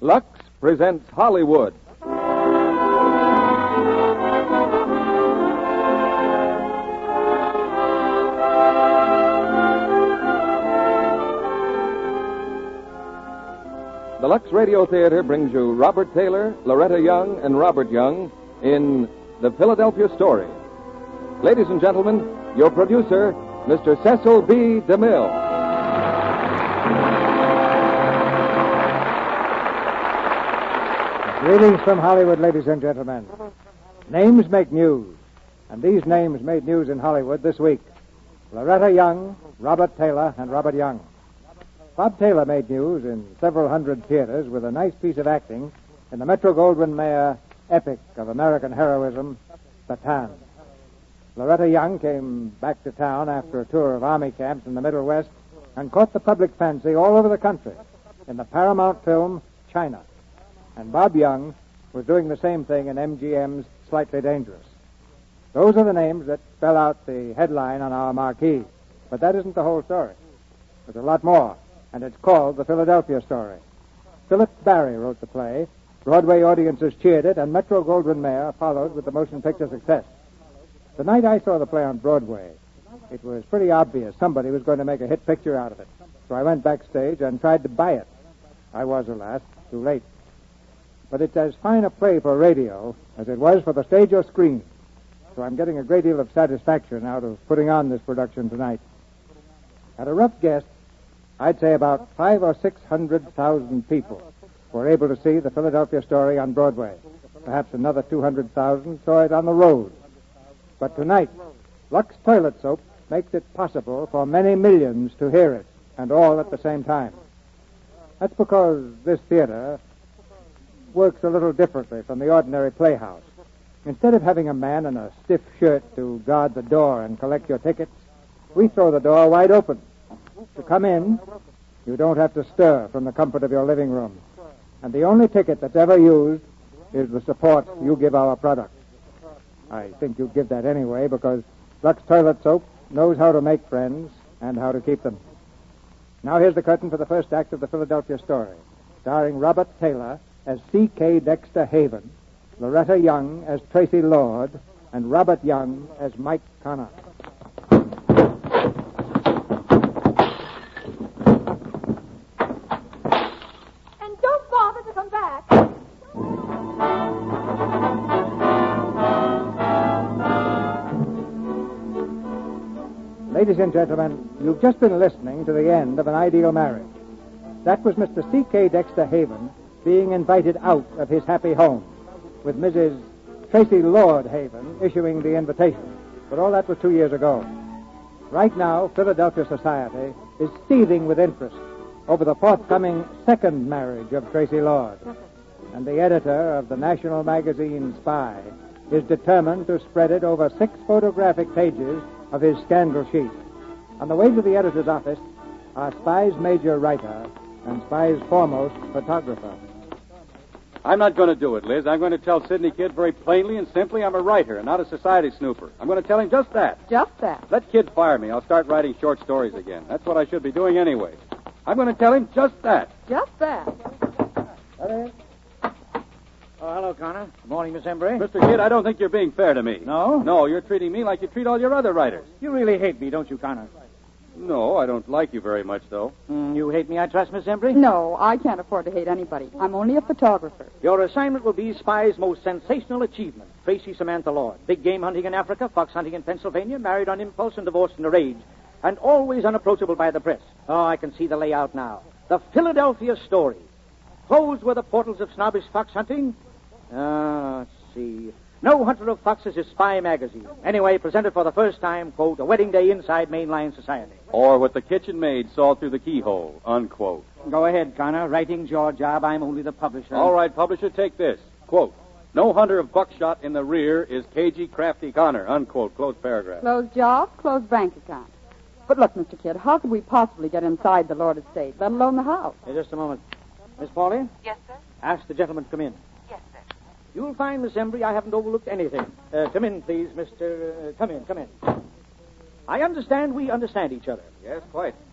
Lux presents Hollywood. The Lux Radio Theater brings you Robert Taylor, Loretta Young, and Robert Young in The Philadelphia Story. Ladies and gentlemen, your producer, Mr. Cecil B. DeMille. Greetings from Hollywood, ladies and gentlemen. Names make news, and these names made news in Hollywood this week. Loretta Young, Robert Taylor, and Robert Young. Bob Taylor made news in several hundred theaters with a nice piece of acting in the Metro-Goldwyn-Mayer epic of American heroism, Bataan. Loretta Young came back to town after a tour of army camps in the Middle West and caught the public fancy all over the country in the Paramount film China. And Bob Young was doing the same thing in MGM's Slightly Dangerous. Those are the names that spell out the headline on our marquee. But that isn't the whole story. There's a lot more, and it's called The Philadelphia Story. Philip Barry wrote the play, Broadway audiences cheered it, and Metro-Goldwyn-Mayer followed with the motion picture success. The night I saw the play on Broadway, it was pretty obvious somebody was going to make a hit picture out of it. So I went backstage and tried to buy it. I was, alas, too late. But it's as fine a play for radio as it was for the stage or screen. So I'm getting a great deal of satisfaction out of putting on this production tonight. At a rough guess, I'd say about 500,000 or 600,000 people were able to see the Philadelphia Story on Broadway. Perhaps another 200,000 saw it on the road. But tonight, Lux Toilet Soap makes it possible for many millions to hear it, and all at the same time. That's because this theater works a little differently from the ordinary playhouse. Instead of having a man in a stiff shirt to guard the door and collect your tickets, we throw the door wide open. To come in, you don't have to stir from the comfort of your living room. And the only ticket that's ever used is the support you give our product. I think you give that anyway because Lux Toilet Soap knows how to make friends and how to keep them. Now here's the curtain for the first act of The Philadelphia Story, starring Robert Taylor as C.K. Dexter Haven, Loretta Young as Tracy Lord, and Robert Young as Mike Connor. And don't bother to come back. Ladies and gentlemen, you've just been listening to the end of An Ideal Marriage. That was Mr. C.K. Dexter Haven being invited out of his happy home, with Mrs. Tracy Lord Haven issuing the invitation. But all that was 2 years ago. Right now, Philadelphia society is seething with interest over the forthcoming second marriage of Tracy Lord. And the editor of the national magazine Spy is determined to spread it over 6 photographic pages of his scandal sheet. On the way to the editor's office are Spy's major writer and Spy's foremost photographer. I'm not going to do it, Liz. I'm going to tell Sidney Kidd very plainly and simply I'm a writer and not a society snooper. I'm going to tell him just that. Just that. Let Kidd fire me. I'll start writing short stories again. That's what I should be doing anyway. I'm going to tell him just that. Just that. Oh, hello, Connor. Good morning, Miss Embry. Mr. Kidd, I don't think you're being fair to me. No? No, you're treating me like you treat all your other writers. You really hate me, don't you, Connor? No, I don't like you very much, though. You hate me, I trust, Miss Embry? No, I can't afford to hate anybody. I'm only a photographer. Your assignment will be Spy's most sensational achievement, Tracy Samantha Lord. Big game hunting in Africa, fox hunting in Pennsylvania, married on impulse and divorced in a rage, and always unapproachable by the press. Oh, I can see the layout now. The Philadelphia Story. Closed were the portals of snobbish fox hunting. Let's see. No Hunter of Foxes is Spy magazine. Anyway, presented for the first time, quote, a wedding day inside mainline society. Or what the kitchen maid saw through the keyhole, unquote. Go ahead, Connor. Writing's your job. I'm only the publisher. All right, publisher, take this. Quote, no hunter of buckshot in the rear is cagey, crafty Connor, unquote. Close paragraph. Close job, close bank account. But look, Mr. Kidd, how could we possibly get inside the Lord estate, let alone the house? Hey, just a moment. Miss Pauley? Yes, sir? Ask the gentleman to come in. Yes, sir. You'll find, Miss Embry, I haven't overlooked anything. Come in, please, Mr. Come in. I understand we understand each other. Yes, quite.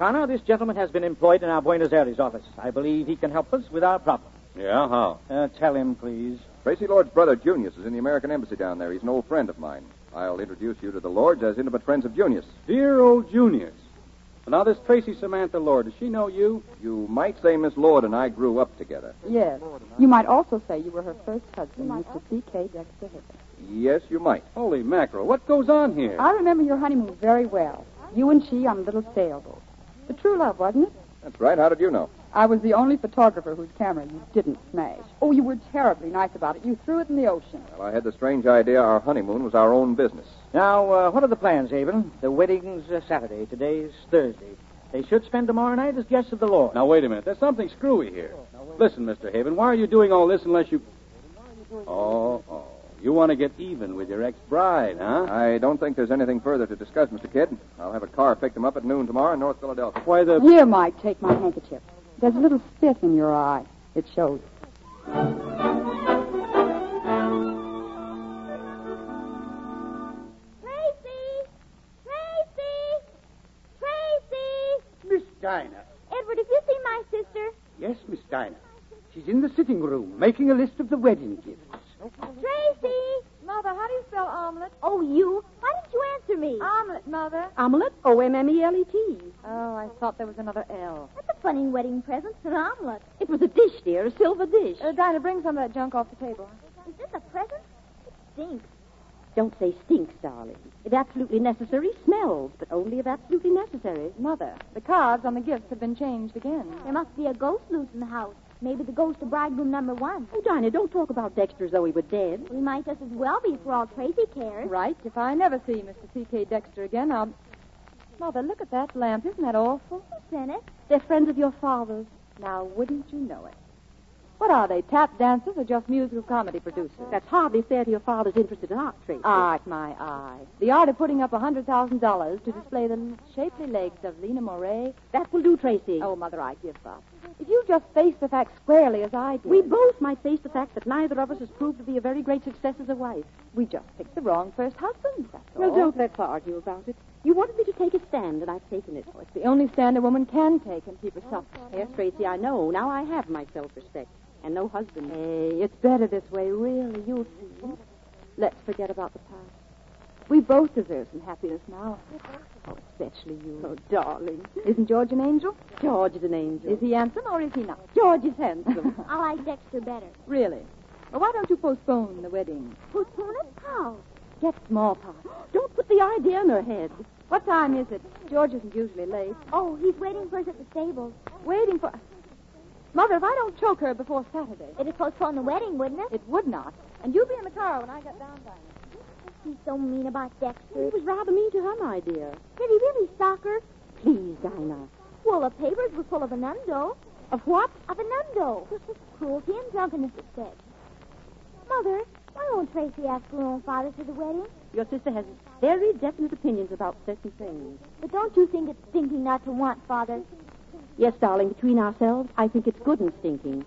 Connor, this gentleman has been employed in our Buenos Aires office. I believe he can help us with our problem. Yeah, how? Tell him, please. Tracy Lord's brother, Junius, is in the American Embassy down there. He's an old friend of mine. I'll introduce you to the Lords as intimate friends of Junius. Dear old Junius. Now, this Tracy Samantha Lord, does she know you? You might say Miss Lord and I grew up together. Yes. You might also say you were her first husband, Mr. C.K. Dexter Hibbert. Yes, you might. Holy mackerel, what goes on here? I remember your honeymoon very well. You and she on a little sailboat. The true love, wasn't it? That's right. How did you know? I was the only photographer whose camera you didn't smash. Oh, you were terribly nice about it. You threw it in the ocean. Well, I had the strange idea our honeymoon was our own business. Now, what are the plans, Abel? The wedding's Saturday. Today's Thursday. They should spend tomorrow night as guests of the Lord. Now, wait a minute. There's something screwy here. Listen, Mr. Haven, why are you doing all this unless you... Oh. You want to get even with your ex-bride, huh? I don't think there's anything further to discuss, Mr. Kidd. I'll have a car pick them up at noon tomorrow in North Philadelphia. Why, the... Here, Mike, take my handkerchief. There's a little spit in your eye. It shows. Tracy! Miss Dinah. Edward, have you seen my sister? Yes, Miss Dinah. She's in the sitting room making a list of the wedding gifts. Tracy! Mother, how do you spell omelet? Oh, you? Why didn't you answer me? Omelet, Mother. Omelet? O-M-M-E-L-E-T. Oh, I thought there was another L. That's a funny wedding present, an omelet. It was a dish, dear, a silver dish. Dinah, bring some of that junk off the table. Is this a present? It stinks. Don't say stinks, darling. If absolutely necessary, smells, but only if absolutely necessary. Mother, the cards on the gifts have been changed again. There must be a ghost loose in the house. Maybe the ghost of bridegroom number 1. Oh, Dinah, don't talk about Dexter as though he were dead. We might just as well be for all Tracy cares. Right. If I never see Mr. C.K. Dexter again, I'll... Mother, look at that lamp. Isn't that awful? Who sent it? They're friends of your father's. Now, wouldn't you know it? What are they, tap dancers or just musical comedy producers? That's hardly fair to your father's interested in art, Tracy. Art, my eye. The art of putting up $100,000 to display the shapely legs of Lena Moray. That will do, Tracy. Oh, Mother, I give up. If you just face the facts squarely as I did. We both might face the fact that neither of us has proved to be a very great success as a wife. We just picked the wrong first husband, that's all. Well, don't let's argue about it. You wanted me to take a stand, and I've taken it. Oh, it's the only stand a woman can take and keep herself. Yes, Tracy, I know. Now I have my self-respect. And no husband. Hey, it's better this way, really. You'll see. Let's forget about the past. We both deserve some happiness now. Oh, especially you. Oh, darling. Isn't George an angel? George is an angel. Is he handsome or is he not? George is handsome. I like Dexter better. Really? Well, why don't you postpone the wedding? Postpone it? How? Get smallpox. Don't put the idea in her head. What time is it? George isn't usually late. Oh, he's waiting for us at the stables. Waiting for... Mother, if I don't choke her before Saturday... It'd postpone the wedding, wouldn't it? It would not. And you'll be in the car when I get down, Dinah. He's so mean about Dexter. He was rather mean to her, my dear. Did he really stalk her? Please, Dinah. Well, the papers were full of innuendo. Of what? Of innuendo. Cruelty and drunkenness, it said. Mother, why won't Tracy ask her own father to the wedding? Your sister has very definite opinions about certain things. But don't you think it's stinking not to want Father? Yes, darling, between ourselves, I think it's good and stinking.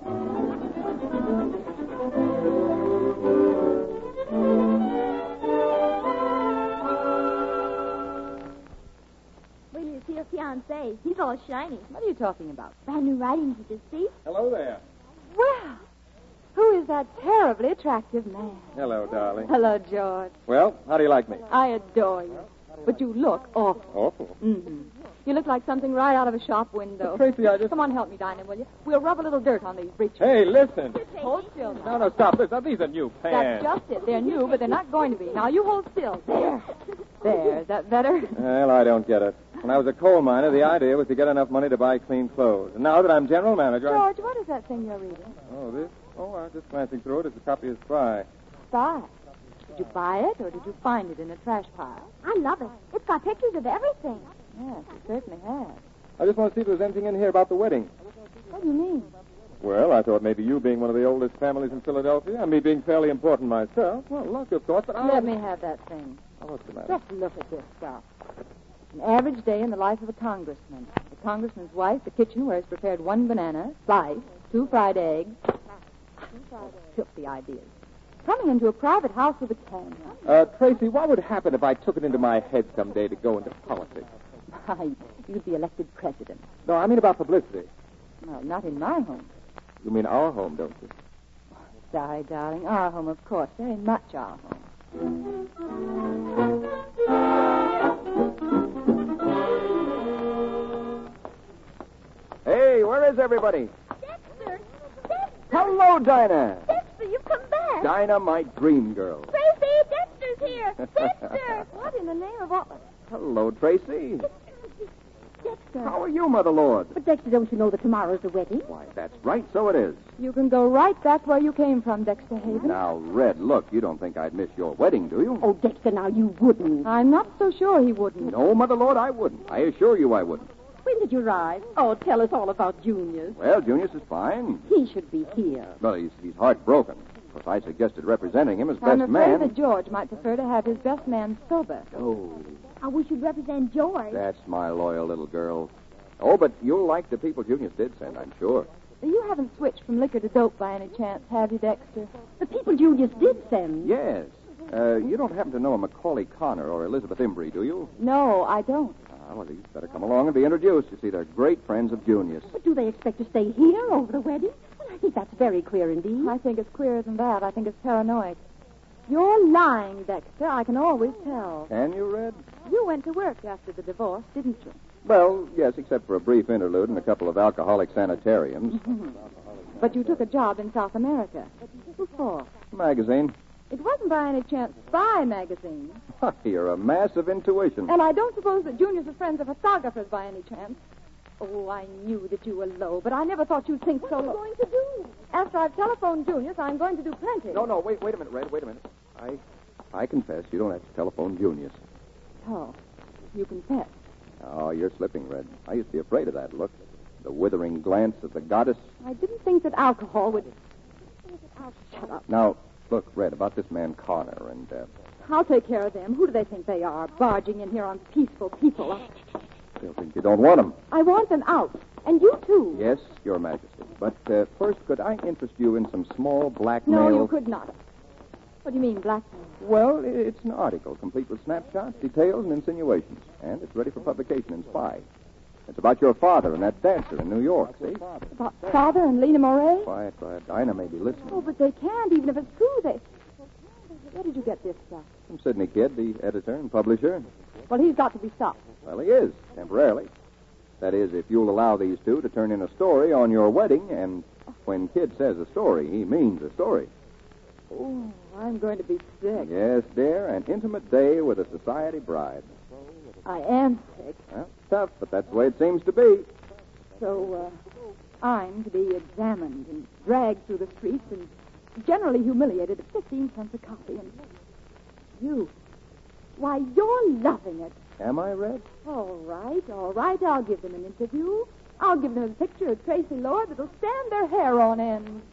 Wait till you see her fiancé. He's all shiny. What are you talking about? Brand new writing, you just see. Hello there. Well, who is that terribly attractive man? Hello, darling. Hello, George. Well, how do you like me? I adore you. But you look awful. Awful. Mm-hmm. You look like something right out of a shop window. Tracy, I just... Come on, help me, Dinah, will you? We'll rub a little dirt on these breeches. Hey, listen. Hold still now. No, stop. These are new That's pants. just it. They're new, but they're not going to be. Now, you hold still. There. There. Is that better? Well, I don't get it. When I was a coal miner, the idea was to get enough money to buy clean clothes. And now that I'm general manager... George, what is that thing you're reading? Oh, this? Oh, I was just glancing through it. It's a copy of Spy. Spy. Did you buy it, or did you find it in a trash pile? I love it. It's got pictures of everything. Yes, it certainly has. I just want to see if there's anything in here about the wedding. What do you mean? Well, I thought maybe you being one of the oldest families in Philadelphia, and me being fairly important myself. Well, luck, of course, but I... Let me have that thing. Oh, what's the matter? Just look at this stuff. An average day in the life of a congressman. The congressman's wife, the kitchen where he's prepared 1 banana, sliced, 2 fried eggs. Filthy ideas. Coming into a private house with a camera. Tracy, what would happen if I took it into my head someday to go into politics? right. You'd be elected president. No, I mean about publicity. Well, not in my home. You mean our home, don't you? Sorry, darling. Our home, of course. Very much our home. Hey, where is everybody? Dexter! Hello, Dinah. Dexter, you've come back! Dinah, my dream girl. Tracy, Dexter's here! Dexter! What in the name of all... Hello, Tracy. Dexter. How are you, Mother Lord? But, Dexter, don't you know that tomorrow's the wedding? Why, that's right, so it is. You can go right back where you came from, Dexter Haven. Now, Red, look, you don't think I'd miss your wedding, do you? Oh, Dexter, now you wouldn't. I'm not so sure he wouldn't. No, Mother Lord, I wouldn't. I assure you I wouldn't. When did you arrive? Oh, tell us all about Junius. Well, Junius is fine. He should be here. Well, he's heartbroken. Of course, I suggested representing him as I'm best afraid man. that George might prefer to have his best man sober. Oh, We should represent George. that's my loyal little girl. Oh, but you'll like the people Junius did send, I'm sure. You haven't switched from liquor to dope by any chance, have you, Dexter? The people Junius did send. Yes. You don't happen to know a Macaulay Connor or Elizabeth Imbrie, do you? No, I don't. Well, you better come along and be introduced. You see, they're great friends of Junius. But do they expect to stay here over the wedding? Well, I think that's very queer indeed. I think it's queerer than that. I think it's paranoid. You're lying, Dexter. I can always tell. Can you, Red? You went to work after the divorce, didn't you? Well, yes, except for a brief interlude in a couple of alcoholic sanitariums. But you took a job in South America. What for? Magazine. It wasn't by any chance Spy magazine. You're a mass of intuition. And I don't suppose that Junius is friends of photographers by any chance. Oh, I knew that you were low, but I never thought you'd think so low. What are you going to do? After I've telephoned Junius, I'm going to do plenty. No, wait a minute, Red, wait a minute. I confess you don't have to telephone Junius. Oh, you confess. Oh, you're slipping, Red. I used to be afraid of that look. The withering glance of the goddess. I didn't think that alcohol would... Shut up. Now, look, Red, about this man Connor and... I'll take care of them. Who do they think they are, barging in here on peaceful people? They'll think you don't want him. I want them out. And you, too. Yes, Your Majesty. But first, could I interest you in some small blackmail? No, you could not. What do you mean, blackmail? Well, it's an article complete with snapshots, details, and insinuations. And it's ready for publication in Spy. It's about your father and that dancer in New York, see? About Father and Lena Moray? Quiet. Dinah may be listening. Oh, but they can't, even if it's true. Where did you get this stuff? From Sidney Kidd, the editor and publisher. Well, he's got to be stopped. Well, he is, temporarily. That is, if you'll allow these two to turn in a story on your wedding, and when Kidd says a story, he means a story. Oh, I'm going to be sick. Yes, dear, an intimate day with a society bride. I am sick. Well, tough, but that's the way it seems to be. So, I'm to be examined and dragged through the streets and generally humiliated at 15 cents a copy. And you, why, you're loving it. Am I, Red? All right. I'll give them an interview. I'll give them a picture of Tracy Lord that'll stand their hair on end.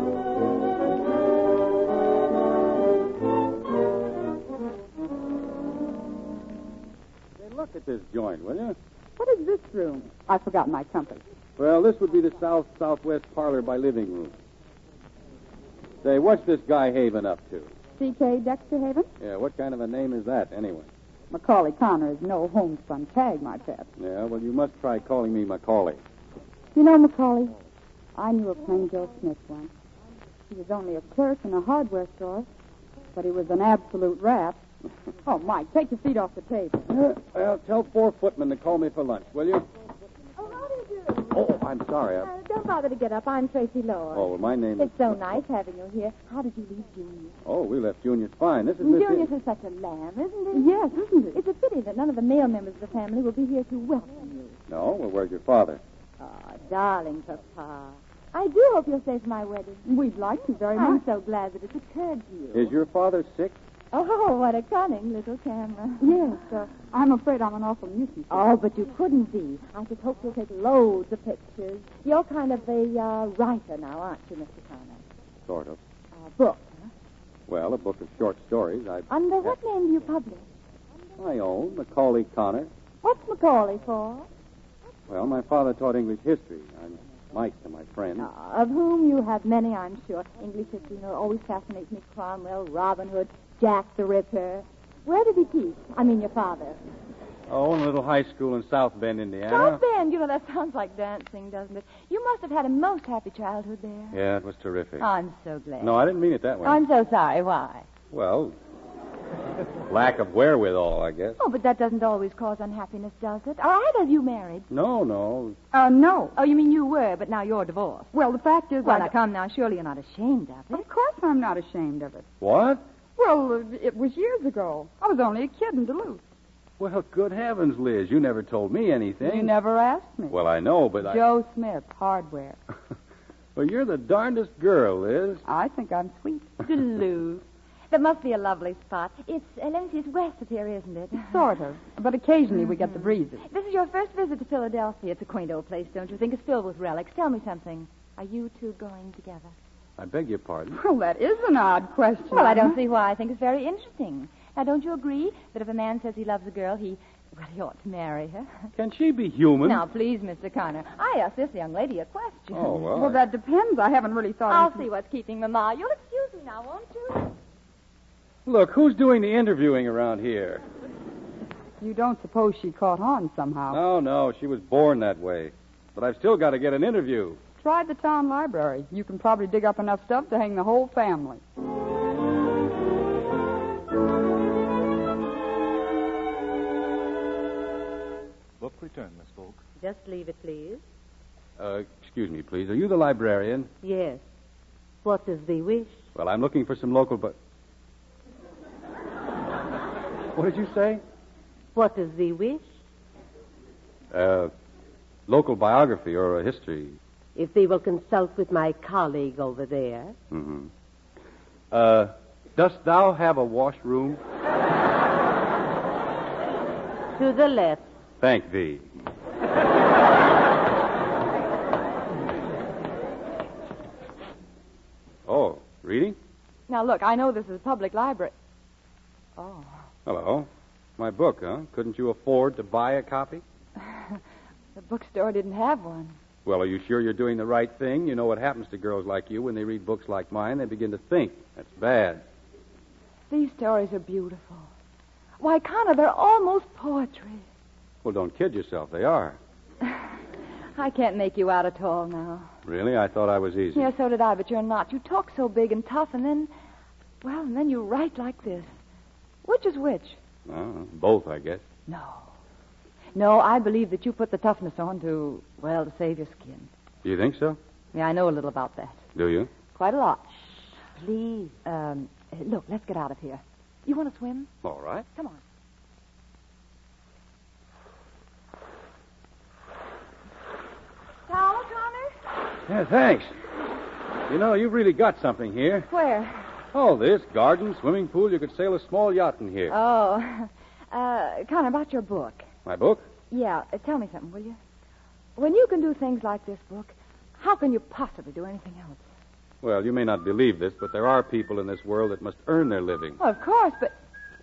Hey, look at this joint, will you? What is this room? I've forgotten my compass. Well, this would be the southwest parlor by living room. Say, what's this guy Haven up to? C.K. Dexter Haven? Yeah, what kind of a name is that, anyway? Macaulay Connor is no homespun tag, my pet. Yeah, well, you must try calling me Macaulay. You know, Macaulay, I knew a plain Joe Smith once. He was only a clerk in a hardware store, but he was an absolute rat. Oh, Mike, take your feet off the table. Well, tell 4 footmen to call me for lunch, will you? Oh, how do you do? Oh, I'm sorry. Don't bother to get up. I'm Tracy Lord. Oh, well, my name is... It's so nice having you here. How did you leave Junius? Oh, we left Junius fine. This is Miss... Junius is such a lamb, isn't he? Yes, isn't it? It's a pity that none of the male members of the family will be here to welcome you. No? Well, where's your father? Oh, darling Papa. I do hope you'll stay for my wedding. We'd like to very I'm much. so glad that it occurred to you. Is your father sick? Oh, what a cunning little camera. Yes, I'm afraid I'm an awful nuisance. Oh, but you couldn't be. I just hope you'll take loads of pictures. You're kind of a writer now, aren't you, Mr. Connor? Sort of. Book, huh? Well, a book of short stories. Under what name do you publish? My own, Macaulay Connor. What's Macaulay for? Well, my father taught English history. I'm Mike to my friend. Of whom you have many, I'm sure. English history, always fascinates me. Cromwell, Robin Hood, Jack the Ripper. Where did he teach? I mean, your father. Oh, in a little high school in South Bend, Indiana. South Bend, that sounds like dancing, doesn't it? You must have had a most happy childhood there. Yeah, it was terrific. I'm so glad. No, I didn't mean it that way. I'm so sorry. Why? Well, lack of wherewithal, I guess. Oh, but that doesn't always cause unhappiness, does it? Are either of you married? No. No. Oh, you mean you were, but now you're divorced. Well, the fact is... Well, now, come now. Surely you're not ashamed of it. Of course I'm not ashamed of it. What? Well, it was years ago. I was only a kid in Duluth. Well, good heavens, Liz, you never told me anything. You never asked me. Well, I know, but Joe Smith, hardware. Well, you're the darndest girl, Liz. I think I'm sweet. Duluth. That must be a lovely spot. It's, let me see, it's west of here, isn't it? Sort of. But occasionally we get the breezes. This is your first visit to Philadelphia. It's a quaint old place, don't you think? It's filled with relics. Tell me something. Are you two going together? I beg your pardon? Well, that is an odd question. Well, I don't see why. I think it's very interesting. Now, don't you agree that if a man says he loves a girl, he ought to marry her? Can she be human? Now, please, Mr. Connor, I asked this young lady a question. Oh, well. Well, that depends. I haven't really thought... I'll see what's keeping Mama. You'll excuse me now, won't you? Look, who's doing the interviewing around here? You don't suppose she caught on somehow? No, she was born that way. But I've still got to get an interview. Try the town library. You can probably dig up enough stuff to hang the whole family. Book returned, Miss Polk. Just leave it, please. Excuse me, please. Are you the librarian? Yes. What does thee wish? Well, I'm looking for some local... What did you say? What does thee wish? Local biography or a history. If thee will consult with my colleague over there. Mm-hmm. Dost thou have a washroom? To the left. Thank thee. Oh, reading? Now, look, I know this is a public library. Oh. Hello. My book, huh? Couldn't you afford to buy a copy? The bookstore didn't have one. Well, are you sure you're doing the right thing? You know what happens to girls like you when they read books like mine? They begin to think. That's bad. These stories are beautiful. Why, Connor, they're almost poetry. Well, don't kid yourself. They are. I can't make you out at all now. Really? I thought I was easy. Yeah, so did I, but you're not. You talk so big and tough, and then you write like this. Which is which? Both, I guess. No, I believe that you put the toughness on to save your skin. You think so? Yeah, I know a little about that. Do you? Quite a lot. Please. Look, let's get out of here. You want to swim? All right. Come on. Towel, Connor? Yeah, thanks. You know, you've really got something here. Where? Oh, this garden, swimming pool. You could sail a small yacht in here. Oh. Connor, about your book. My book? Yeah, tell me something, will you? When you can do things like this book, how can you possibly do anything else? Well, you may not believe this, but there are people in this world that must earn their living. Well, of course, but...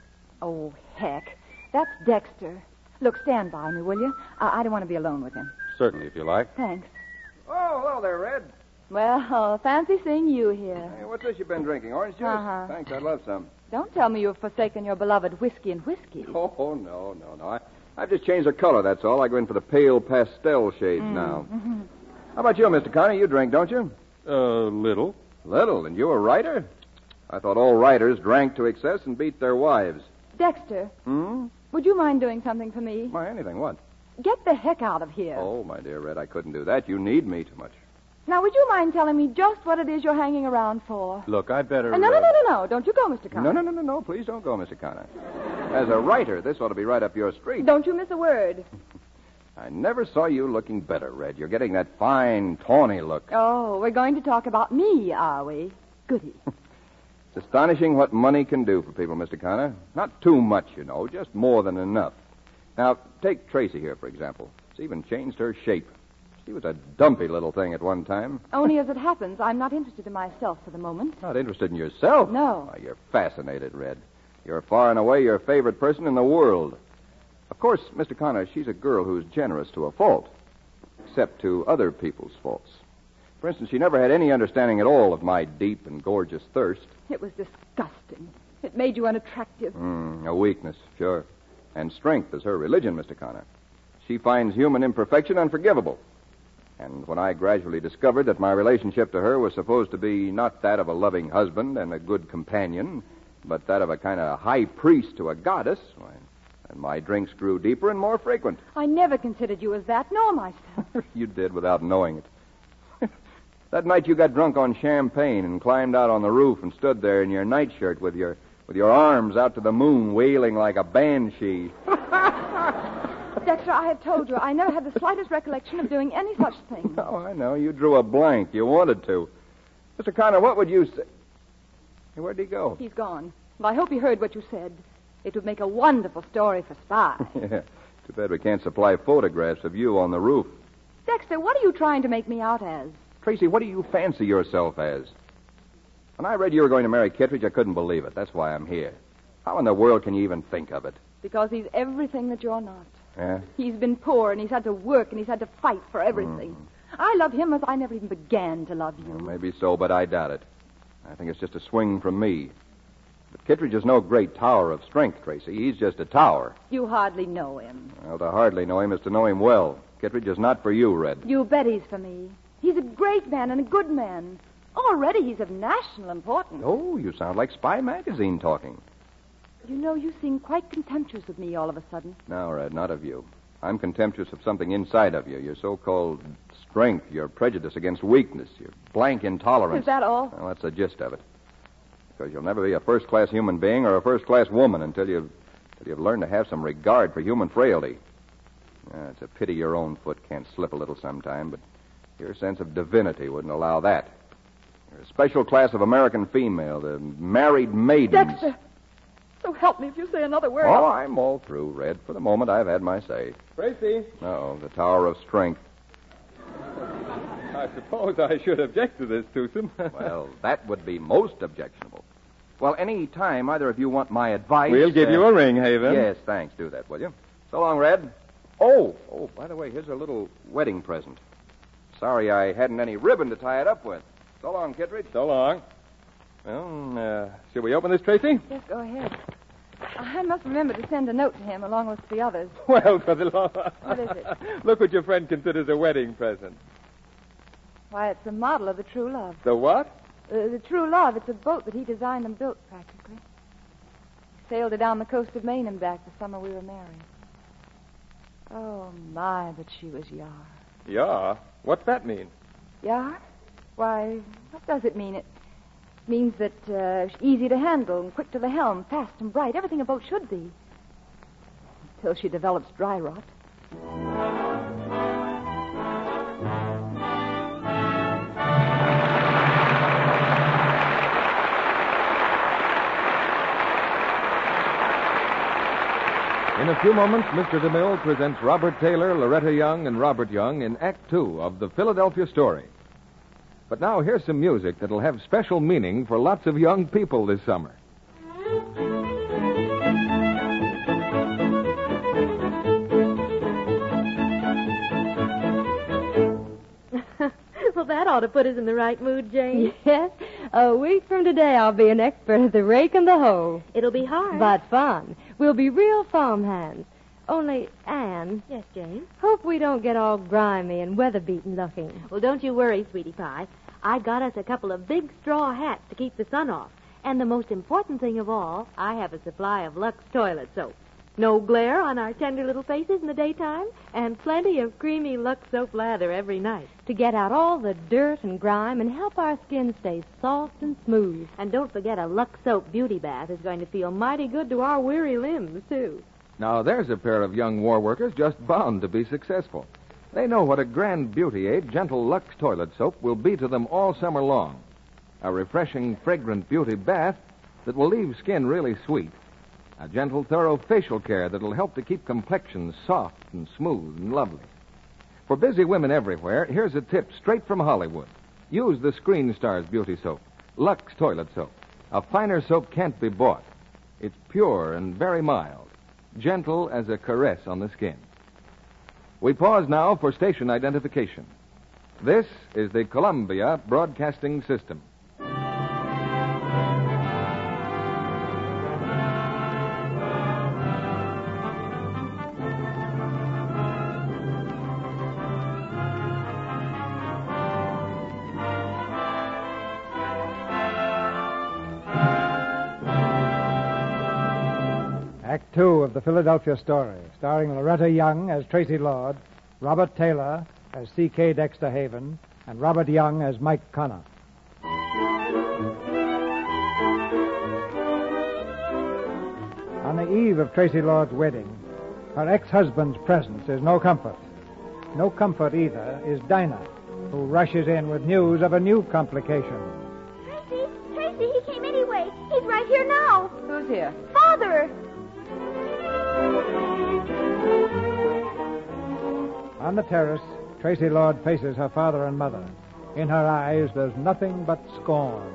Oh, heck. That's Dexter. Look, stand by me, will you? I don't want to be alone with him. Certainly, if you like. Thanks. Oh, hello there, Red. Well, fancy seeing you here. Hey, what's this you've been drinking? Orange juice? Uh-huh. Thanks, I'd love some. Don't tell me you've forsaken your beloved whiskey and whiskey. Oh, no. I've just changed the color, that's all. I go in for the pale pastel shades now. Mm-hmm. How about you, Mr. Connor? You drink, don't you? Little. Little? And you a writer? I thought all writers drank to excess and beat their wives. Dexter. Would you mind doing something for me? Why, anything, what? Get the heck out of here. Oh, my dear Red, I couldn't do that. You need me too much. Now, would you mind telling me just what it is you're hanging around for? Look, I better... No. Don't you go, Mr. Connor. No. Please don't go, Mr. Connor. As a writer, this ought to be right up your street. Don't you miss a word. I never saw you looking better, Red. You're getting that fine, tawny look. Oh, we're going to talk about me, are we? Goody. It's astonishing what money can do for people, Mr. Connor. Not too much, you know, just more than enough. Now, take Tracy here, for example. It's even changed her shape. She was a dumpy little thing at one time. Only as it happens, I'm not interested in myself for the moment. Not interested in yourself? No. Oh, you're fascinated, Red. You're far and away your favorite person in the world. Of course, Mr. Connor, she's a girl who's generous to a fault, except to other people's faults. For instance, she never had any understanding at all of my deep and gorgeous thirst. It was disgusting. It made you unattractive. A weakness, sure. And strength is her religion, Mr. Connor. She finds human imperfection unforgivable. And when I gradually discovered that my relationship to her was supposed to be not that of a loving husband and a good companion, but that of a kind of high priest to a goddess, why, and my drinks grew deeper and more frequent. I never considered you as that, nor myself. You did without knowing it. That night you got drunk on champagne and climbed out on the roof and stood there in your nightshirt with your arms out to the moon, wailing like a banshee. Dexter, I have told you, I never had the slightest recollection of doing any such thing. Oh, I know. You drew a blank. You wanted to. Mr. Connor, what would you say? Hey, where'd he go? He's gone. Well, I hope he heard what you said. It would make a wonderful story for Spy. Yeah. Too bad we can't supply photographs of you on the roof. Dexter, what are you trying to make me out as? Tracy, what do you fancy yourself as? When I read you were going to marry Kittredge, I couldn't believe it. That's why I'm here. How in the world can you even think of it? Because he's everything that you're not. Yeah? He's been poor, and he's had to work, and he's had to fight for everything. I love him as I never even began to love you. Well, maybe so, but I doubt it. I think it's just a swing from me. But Kittredge is no great tower of strength, Tracy. He's just a tower. You hardly know him. Well, to hardly know him is to know him well. Kittredge is not for you, Red. You bet he's for me. He's a great man and a good man. Already he's of national importance. Oh, you sound like Spy Magazine talking. You know, you seem quite contemptuous of me all of a sudden. No, Red, not of you. I'm contemptuous of something inside of you. Your so-called strength, your prejudice against weakness, your blank intolerance. Is that all? Well, that's the gist of it. Because you'll never be a first-class human being or a first-class woman until you've learned to have some regard for human frailty. It's a pity your own foot can't slip a little sometime, but your sense of divinity wouldn't allow that. You're a special class of American female, the married maidens. Dexter! So help me if you say another word. Oh, I'm all through, Red. For the moment, I've had my say. Tracy, Uh-oh, the Tower of Strength. I suppose I should object to this, Twosome. Well, that would be most objectionable. Well, any time either of you want my advice... We'll give you a ring, Haven. Yes, thanks. Do that, will you? So long, Red. Oh, by the way, here's a little wedding present. Sorry I hadn't any ribbon to tie it up with. So long, Kittredge. So long. Well, should we open this, Tracy? Yes, go ahead. I must remember to send a note to him along with the others. Well, for the Lord. What is it? Look what your friend considers a wedding present. Why, it's a model of the True Love. The what? The True Love, it's a boat that he designed and built, practically. He sailed it down the coast of Maine and back the summer we were married. Oh, my, but she was yar. Yeah. What's that mean? Yar? Why, what does it mean? It means that she's easy to handle and quick to the helm, fast and bright, everything a boat should be. Until she develops dry rot. In a few moments, Mr. DeMille presents Robert Taylor, Loretta Young, and Robert Young in Act Two of the Philadelphia Story. But now here's some music that'll have special meaning for lots of young people this summer. Well, that ought to put us in the right mood, Jane. Yes. A week from today, I'll be an expert at the rake and the hoe. It'll be hard. But fun. We'll be real farm hands. Only, Anne. Yes, Jane? Hope we don't get all grimy and weather-beaten looking. Well, don't you worry, sweetie pie. I got us a couple of big straw hats to keep the sun off. And the most important thing of all, I have a supply of Lux toilet soap. No glare on our tender little faces in the daytime, and plenty of creamy Lux soap lather every night. To get out all the dirt and grime and help our skin stay soft and smooth. And don't forget a Lux soap beauty bath is going to feel mighty good to our weary limbs, too. Now, there's a pair of young war workers just bound to be successful. They know what a grand beauty aid Gentle Lux toilet soap will be to them all summer long. A refreshing, fragrant beauty bath that will leave skin really sweet. A gentle, thorough facial care that'll help to keep complexions soft and smooth and lovely. For busy women everywhere, here's a tip straight from Hollywood. Use the Screen Stars beauty soap, Lux toilet soap. A finer soap can't be bought. It's pure and very mild, gentle as a caress on the skin. We pause now for station identification. This is the Columbia Broadcasting System. Act Two of the Philadelphia Story, starring Loretta Young as Tracy Lord, Robert Taylor as C.K. Dexter Haven, and Robert Young as Mike Connor. On the eve of Tracy Lord's wedding, her ex-husband's presence is no comfort. No comfort either is Dinah, who rushes in with news of a new complication. Tracy, he came anyway. He's right here now. Who's here? Father! On the terrace, Tracy Lord faces her father and mother. In her eyes, there's nothing but scorn.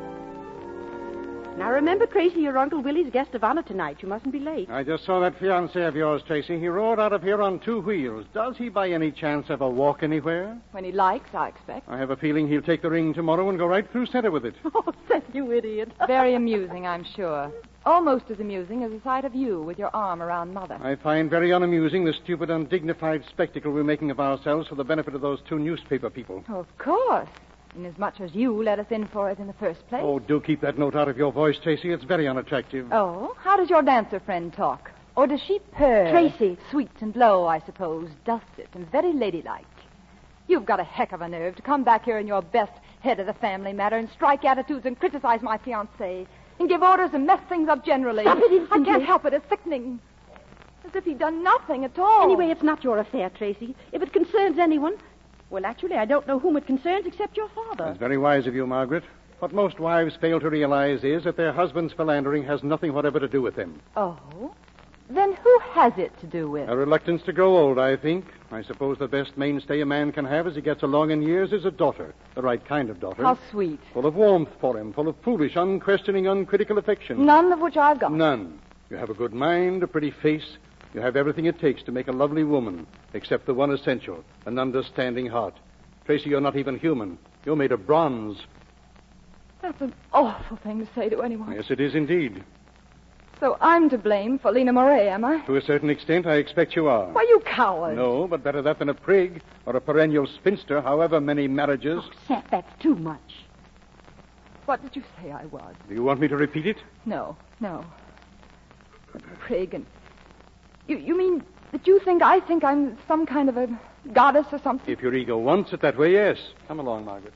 Now remember, Tracy, your Uncle Willie's guest of honor tonight. You mustn't be late. I just saw that fiancé of yours, Tracy. He rode out of here on 2 wheels. Does he by any chance ever walk anywhere? When he likes, I expect. I have a feeling he'll take the ring tomorrow and go right through center with it. Oh, you idiot. Very amusing, I'm sure. Almost as amusing as the sight of you with your arm around Mother. I find very unamusing the stupid, undignified spectacle we're making of ourselves for the benefit of those 2 newspaper people. Oh, of course. Inasmuch as you let us in for it in the first place. Oh, do keep that note out of your voice, Tracy. It's very unattractive. Oh? How does your dancer friend talk? Or does she purr? Tracy. Sweet and low, I suppose. Dusted and very ladylike. You've got a heck of a nerve to come back here in your best head of the family matter and strike attitudes and criticize my fiancé and give orders and mess things up generally. Stop it instantly. I can't help it. It's sickening. As if he'd done nothing at all. Anyway, it's not your affair, Tracy. If it concerns anyone... Well, actually, I don't know whom it concerns except your father. That's very wise of you, Margaret. What most wives fail to realize is that their husband's philandering has nothing whatever to do with them. Oh? Then who has it to do with? A reluctance to grow old, I think. I suppose the best mainstay a man can have as he gets along in years is a daughter. The right kind of daughter. How sweet. Full of warmth for him, full of foolish, unquestioning, uncritical affection. None of which I've got. None. You have a good mind, a pretty face. You have everything it takes to make a lovely woman, except the one essential, an understanding heart. Tracy, you're not even human. You're made of bronze. That's an awful thing to say to anyone. Yes, it is indeed. So I'm to blame for Lena Moray, am I? To a certain extent, I expect you are. Why, you coward. No, but better that than a prig or a perennial spinster, however many marriages. Oh, Seth, that's too much. What did you say I was? Do you want me to repeat it? No. A prig and... You mean that you think I think I'm some kind of a goddess or something? If your ego wants it that way, yes. Come along, Margaret.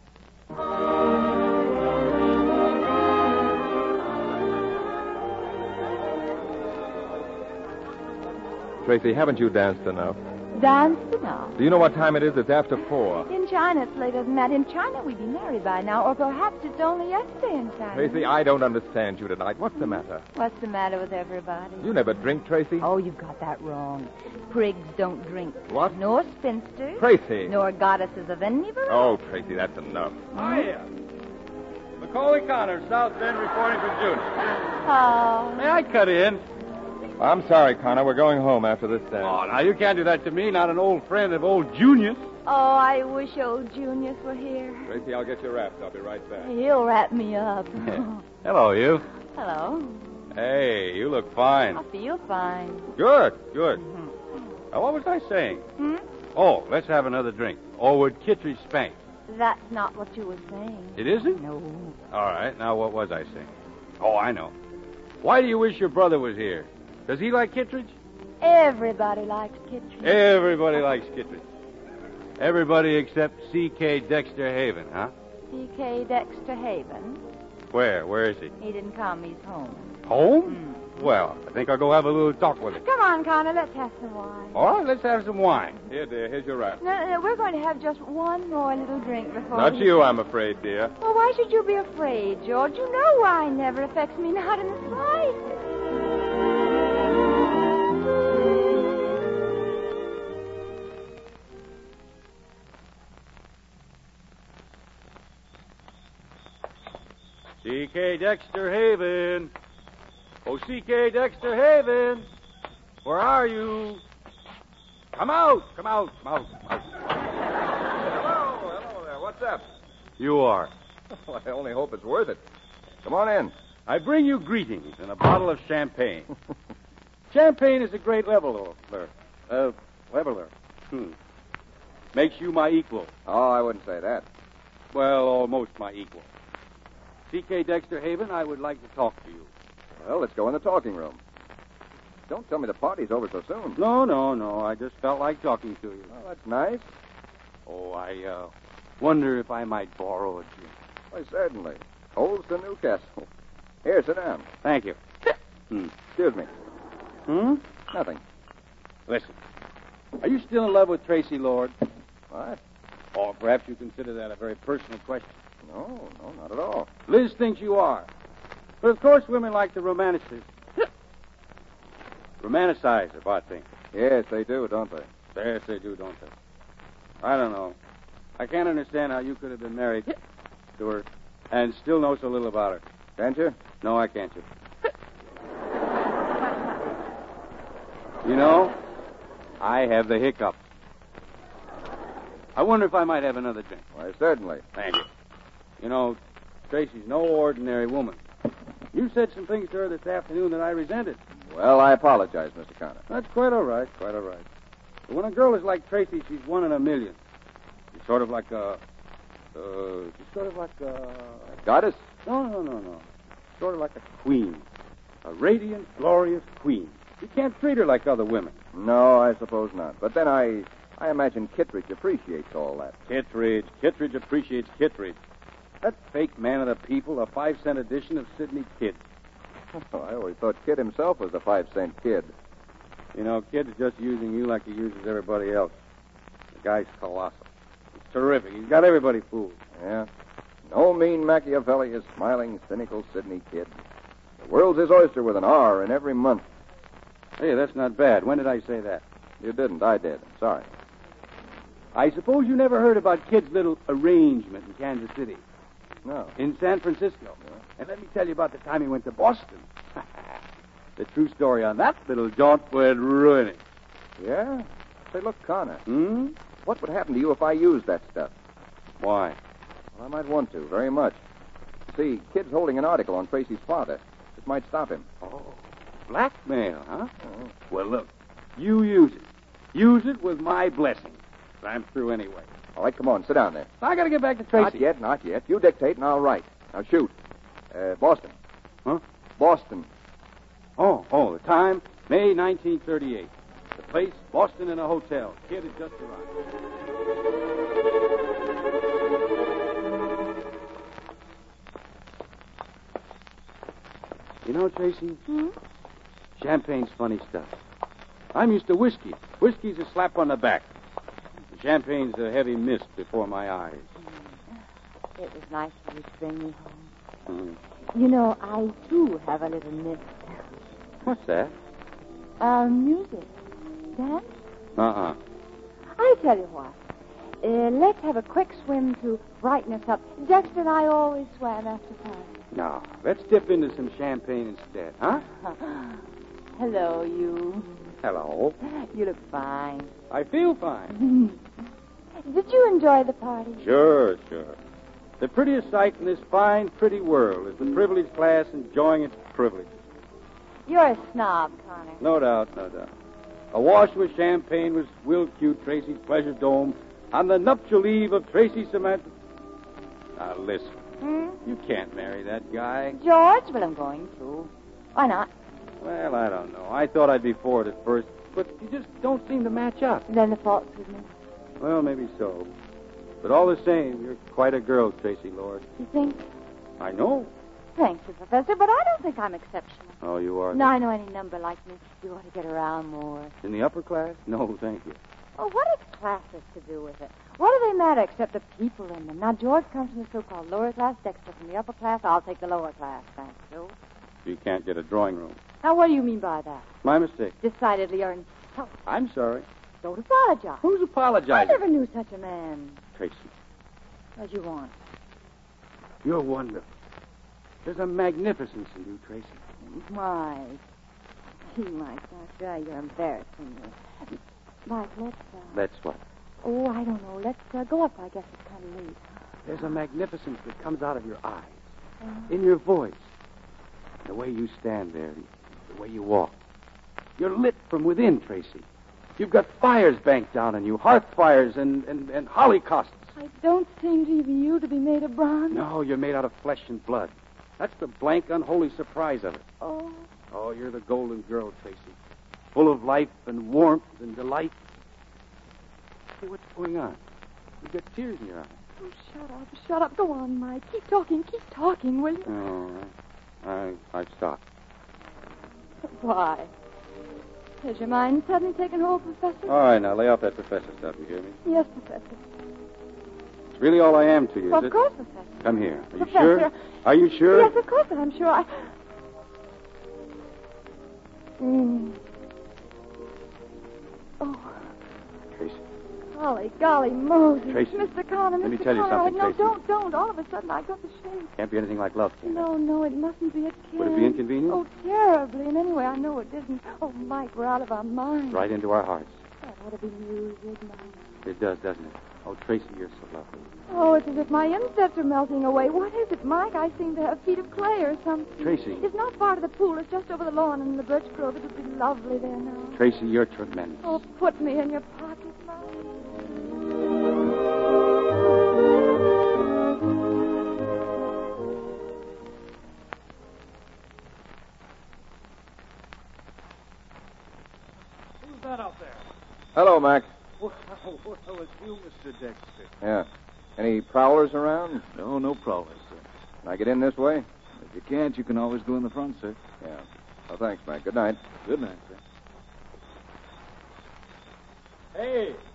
Tracy, haven't you danced enough? Danced enough? Do you know what time it is? It's after 4. In China, it's later than that. In China, we'd be married by now, or perhaps it's only yesterday in China. Tracy, I don't understand you tonight. What's the matter? What's the matter with everybody? You never drink, Tracy? Oh, you've got that wrong. Prigs don't drink. What? Nor spinsters. Tracy. Nor goddesses of any variety. Oh, Tracy, that's enough. Hiya. Macaulay Connor, South Bend, reporting for Junior. Oh. May I cut in? I'm sorry, Connor. We're going home after this dance. Oh, now, you can't do that to me, not an old friend of old Junius. Oh, I wish old Junius were here. Tracy, I'll get you wrapped. I'll be right back. He'll wrap me up. Hello, you. Hello. Hey, you look fine. I feel fine. Good. Now, what was I saying? Oh, let's have another drink. Or would Kittredge spank? That's not what you were saying. It isn't? No. All right, now what was I saying? Oh, I know. Why do you wish your brother was here? Does he like Kittredge? Everybody likes Kittredge. Everybody likes Kittredge. Everybody except C.K. Dexter Haven, huh? C.K. Dexter Haven? Where? Where is he? He didn't come. He's home. Home? Well, I think I'll go have a little talk with him. Come on, Connor. Let's have some wine. All right, let's have some wine. Here, dear. Here's your wrap. No, we're going to have just one more little drink before... Not you, I'm afraid, dear. Well, why should you be afraid, George? You know wine never affects me, not in the slightest. C.K. Dexter Haven. Oh, C.K. Dexter Haven. Where are you? Come out. Hello there. What's up? You are. Well, I only hope it's worth it. Come on in. I bring you greetings and a bottle of champagne. Champagne is a great leveler. Leveler. Makes you my equal. Oh, I wouldn't say that. Well, almost my equal. C.K. Dexter Haven, I would like to talk to you. Well, let's go in the talking room. don't tell me the party's over so soon. No. I just felt like talking to you. Well, that's nice. Oh, I wonder if I might borrow a drink. Why, certainly. Holds to Newcastle. Here, sit down. Thank you. Excuse me. Nothing. Listen, are you still in love with Tracy Lord? What? Or perhaps you consider that a very personal question. No, not at all. Liz thinks you are. But of course women like to romanticize about things. Yes, they do, don't they? Yes, they do, don't they? I don't know. I can't understand how you could have been married to her and still know so little about her. Can't you? No, I can't. You know, I have the hiccups. I wonder if I might have another drink. Why, certainly. Thank you. You know, Tracy's no ordinary woman. You said some things to her this afternoon that I resented. Well, I apologize, Mr. Connor. That's quite all right. But when a girl is like Tracy, she's one in a million. She's sort of like a... A goddess? No. Sort of like a queen. A radiant, glorious queen. You can't treat her like other women. No, I suppose not. But then I imagine Kittredge appreciates all that. Kittredge appreciates Kittredge. That fake man of the people, a 5-cent edition of Sidney Kidd. Oh, I always thought Kidd himself was a 5-cent kid. You know, Kidd's just using you like he uses everybody else. The guy's colossal. He's terrific. He's got everybody fooled. Yeah. No mean Machiavelli is smiling, cynical Sidney Kidd. The world's his oyster with an R in every month. Hey, that's not bad. When did I say that? You didn't. I did. Sorry. I suppose you never heard about Kidd's little arrangement in Kansas City. No. In San Francisco. Yeah. And let me tell you about the time he went to Boston. The true story on that little jaunt would ruin it. Yeah? Say, look, Connor. What would happen to you if I used that stuff? Why? Well, I might want to, very much. See, Kidd's holding an article on Tracy's father. It might stop him. Oh, blackmail, huh? Oh. Well, look, you use it. Use it with my blessing. I'm through anyway. All right, come on, sit down there. I gotta get back to Tracy. Not yet. You dictate and I'll write. Now shoot. Boston. Huh? Boston. Oh, the time, May 1938. The place, Boston in a hotel. Kidd had just arrived. You know, Tracy, champagne's funny stuff. I'm used to whiskey. Whiskey's a slap on the back. Champagne's a heavy mist before my eyes. It was nice of you to bring me home. Mm. You know, I, too, have a little mist. What's that? Music. Dance? Uh-uh. I tell you what. Let's have a quick swim to brighten us up. Dexter and I always swam after party. No, let's dip into some champagne instead, huh? Hello, you. Hello. You look fine. I feel fine. Did you enjoy the party? Sure. The prettiest sight in this fine, pretty world is the privileged class enjoying its privileges. You're a snob, Connor. No doubt. Awash with champagne was Will Q. Tracy's pleasure dome on the nuptial eve of Tracy Samantha. Now, listen. You can't marry that guy. George? Well, I'm going to. Why not? Well, I don't know. I thought I'd be for it at first, but you just don't seem to match up. Then the fault's with me. Well, maybe so. But all the same, you're quite a girl, Tracy Lord. You think? I know. Thank you, Professor, but I don't think I'm exceptional. Oh, you are? No, I know any number like me. You ought to get around more. In the upper class? No, thank you. Oh, what has classes to do with it? What do they matter except the people in them? Now, George comes from the so-called lower class, Dexter from the upper class. I'll take the lower class, thanks, Joe. You can't get a drawing room. Now, what do you mean by that? My mistake. Decidedly you're insulting. I'm sorry. Don't apologize. Who's apologizing? I never knew such a man. Tracy. What do you want? You're wonderful. There's a magnificence in you, Tracy. My gosh, you're embarrassing me. Mike, Let's what? Oh, I don't know. Let's go up. I guess it's kind of late. There's a magnificence that comes out of your eyes, in your voice, the way you stand there, the way you walk. You're lit from within, Tracy. You've got fires banked down in you, hearth fires and holly causts. I don't seem to even you to be made of bronze. No, you're made out of flesh and blood. That's the blank, unholy surprise of it. Oh. Oh, you're the golden girl, Tracy. full of life and warmth and delight. Hey, what's going on? You've got tears in your eyes. Oh, shut up. Go on, Mike. Keep talking, will you? Oh, I've stopped. Why? Has your mind suddenly taken hold, Professor? All right, now lay off that professor stuff you gave me. Yes, Professor. It's really all I am to you, Well, is of it? course, Professor. Come here. Are you Professor. sure? Are you sure? Yes, of course, I'm sure. Oh. Tracy. Golly Moses. Tracy. Mr. Connor, Let me Mr. tell you Connor. something, No, Tracy. don't. All of a sudden, I got the shake. Can't be anything like love, can it? No, it mustn't be a kiss. Would it be inconvenient? Oh, terribly. And anyway, I know it isn't. Oh, Mike, we're out of our minds. Right into our hearts. That ought to be music, Mike. It does, doesn't it? Oh, Tracy, you're so lovely. Oh, it's as if my insects are melting away. What is it, Mike? I seem to have feet of clay or something. Tracy. It's not far to the pool. It's just over the lawn and in the birch grove. It would be lovely there now. Tracy, you're tremendous. Oh, put me in your pocket, Mike. Who's that out there? Hello, Mac. Well, it's you, Mr. Dexter. Yeah. Any prowlers around? No prowlers, sir. Can I get in this way? If you can't, you can always go in the front, sir. Yeah. Well, thanks, Mac. Good night. Good night, sir. Hey. Is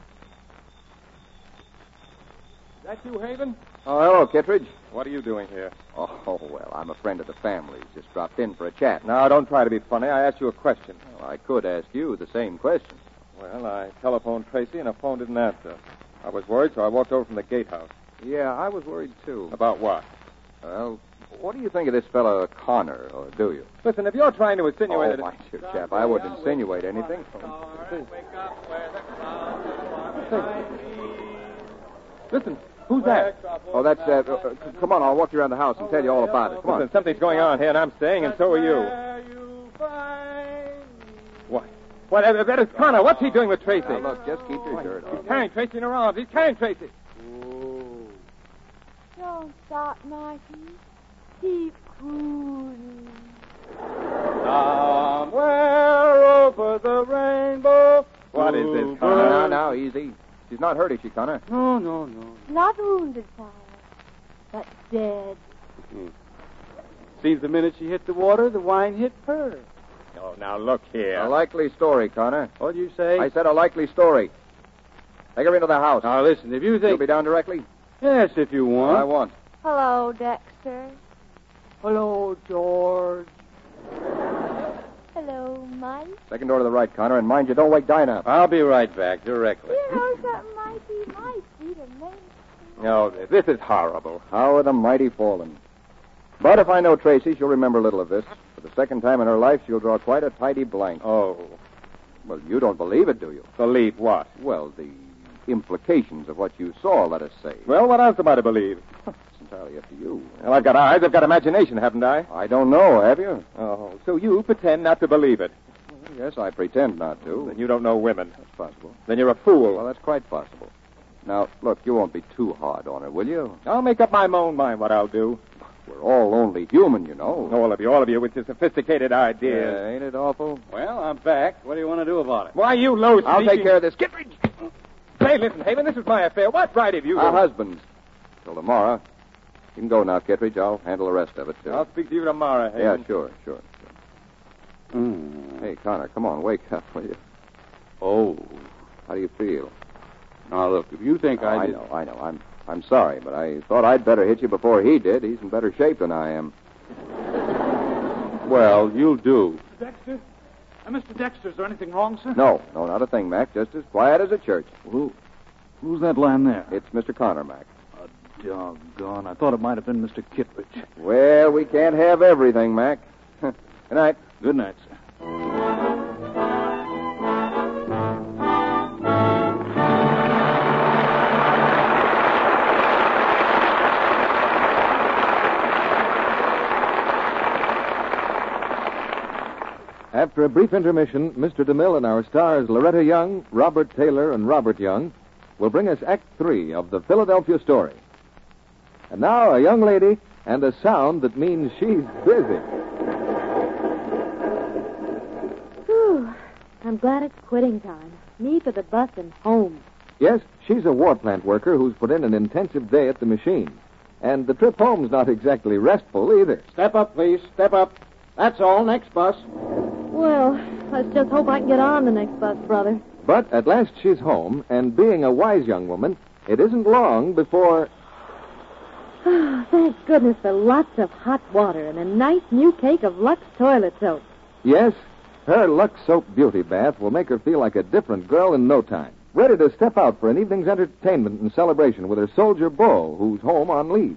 that you, Haven? Oh, hello, Kittredge. What are you doing here? Oh, well, I'm a friend of the family's. Just dropped in for a chat. Now, don't try to be funny. I asked you a question. Well, I could ask you the same question. Well, I telephoned Tracy, and her phone didn't answer. I was worried, so I walked over from the gatehouse. Yeah, I was worried, too. About what? Well, what do you think of this fellow Connor, or do you? Listen, if you're trying to insinuate Oh, my dear chap, I wouldn't insinuate anything. Listen, who's that? Oh, that's, come on, I'll walk you around the house and tell you all about it. Come on. Listen, something's going on here, and I'm staying, and so are you. What? What? That is Connor. What's he doing with Tracy? Now, look, just keep your shirt on. He's carrying Tracy in her arms. He's carrying Tracy. Don't stop, Mikey. Keep cruising. Somewhere over the rainbow. What is this, Connor? Now, easy. She's not hurt, is she, Connor? No. Not wounded, Father, but dead. Seems the minute she hit the water, the wine hit her. Oh, now look here. A likely story, Connor. What'd you say? I said a likely story. Take her into the house. Now, listen, if you You'll think... be down directly? Yes, if you want. I want. Hello, Dexter. Hello, George. Hello, Mike. Second door to the right, Connor, and mind you, don't wake Dinah up. I'll be right back directly. You know something, Mikey? My feet are made. No, this is horrible. How are the mighty fallen? But if I know Tracy, she'll remember little of this. For the second time in her life, she'll draw quite a tidy blank. Oh. Well, you don't believe it, do you? Believe what? Well, the implications of what you saw, let us say. Well, what else am I to believe? It's entirely up to you. Well, I've got eyes, I've got imagination, haven't I? I don't know, have you? Oh, so you pretend not to believe it. Yes, I pretend not to. Then you don't know women. That's possible. Then you're a fool. Well, that's quite possible. Now, look, you won't be too hard on her, will you? I'll make up my own mind what I'll do. We're all only human, you know. All of you, with your sophisticated ideas. Yeah, ain't it awful? Well, I'm back. What do you want to do about it? Why, you low I'll take care of this. Kittredge! Hey, listen, Haven, this is my affair. What right have you? Our husbands. Till tomorrow. You can go now, Kittredge. I'll handle the rest of it, too. I'll speak to you tomorrow, Haven. Yeah, sure. Hey, Connor, come on, wake up, will you? Oh. How do you feel? Now, look, if you think I know. I'm sorry, but I thought I'd better hit you before he did. He's in better shape than I am. Well, you'll do. Dexter? Mr. Dexter, is there anything wrong, sir? No, not a thing, Mac. Just as quiet as a church. Who's that lying there? It's Mr. Connor, Mac. Doggone. I thought it might have been Mr. Kittredge. Well, we can't have everything, Mac. Good night. Good night, sir. After a brief intermission, Mr. DeMille and our stars Loretta Young, Robert Taylor, and Robert Young will bring us Act 3 of the Philadelphia Story. And now, a young lady and a sound that means she's busy. Whew. I'm glad it's quitting time. Me for the bus and home. Yes, she's a war plant worker who's put in an intensive day at the machine. And the trip home's not exactly restful either. Step up, please. Step up. That's all. Next bus. Well, let's just hope I can get on the next bus, brother. But at last she's home, and being a wise young woman, it isn't long before... Thank goodness for lots of hot water and a nice new cake of Lux toilet soap. Yes, her Lux Soap Beauty Bath will make her feel like a different girl in no time. Ready to step out for an evening's entertainment and celebration with her soldier beau, who's home on leave.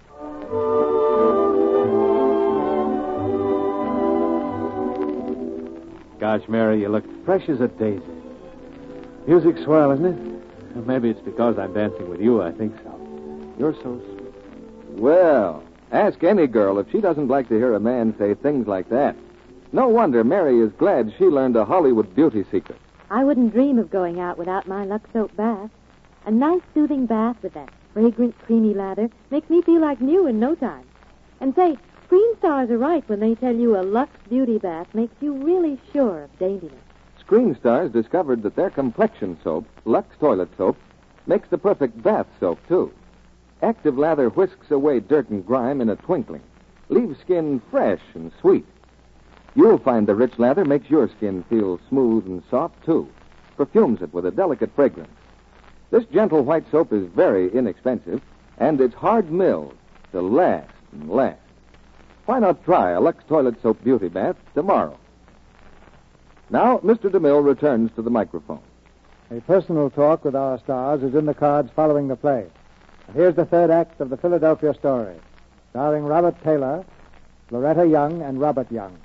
Gosh, Mary, you look fresh as a daisy. Music's swell, isn't it? Well, maybe it's because I'm dancing with you, I think so. You're so sweet. Well, ask any girl if she doesn't like to hear a man say things like that. No wonder Mary is glad she learned a Hollywood beauty secret. I wouldn't dream of going out without my Lux soap bath. A nice soothing bath with that fragrant, creamy lather makes me feel like new in no time. And say, Screen Stars are right when they tell you a Lux beauty bath makes you really sure of daintiness. Screen Stars discovered that their complexion soap, Lux Toilet Soap, makes the perfect bath soap, too. Active lather whisks away dirt and grime in a twinkling, leaves skin fresh and sweet. You'll find the rich lather makes your skin feel smooth and soft, too. Perfumes it with a delicate fragrance. This gentle white soap is very inexpensive, and it's hard milled to last and last. Why not try a Lux Toilet Soap Beauty Bath tomorrow? Now, Mr. DeMille returns to the microphone. A personal talk with our stars is in the cards following the play. And here's the third act of the Philadelphia story, starring Robert Taylor, Loretta Young, and Robert Young.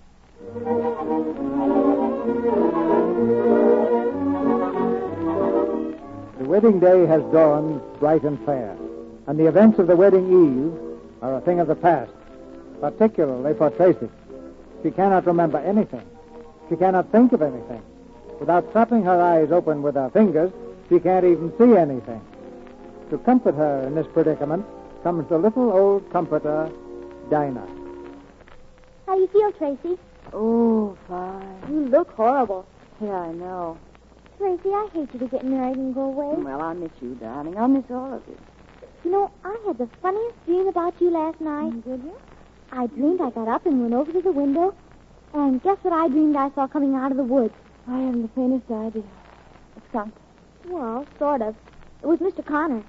The wedding day has dawned bright and fair, and the events of the wedding eve are a thing of the past, particularly for Tracy. She cannot remember anything. She cannot think of anything. Without propping her eyes open with her fingers, she can't even see anything. To comfort her in this predicament comes the little old comforter, Dinah. How do you feel, Tracy? Oh, fine. You look horrible. Yeah, I know. Tracy, I hate you to get married and go away. Well, I miss you, darling. I miss all of you. You know, I had the funniest dream about you last night. Did you? I dreamed I got up and went over to the window, and guess what I dreamed I saw coming out of the woods? I haven't the faintest idea. A skunk. Well, sort of. It was Mr. Connor.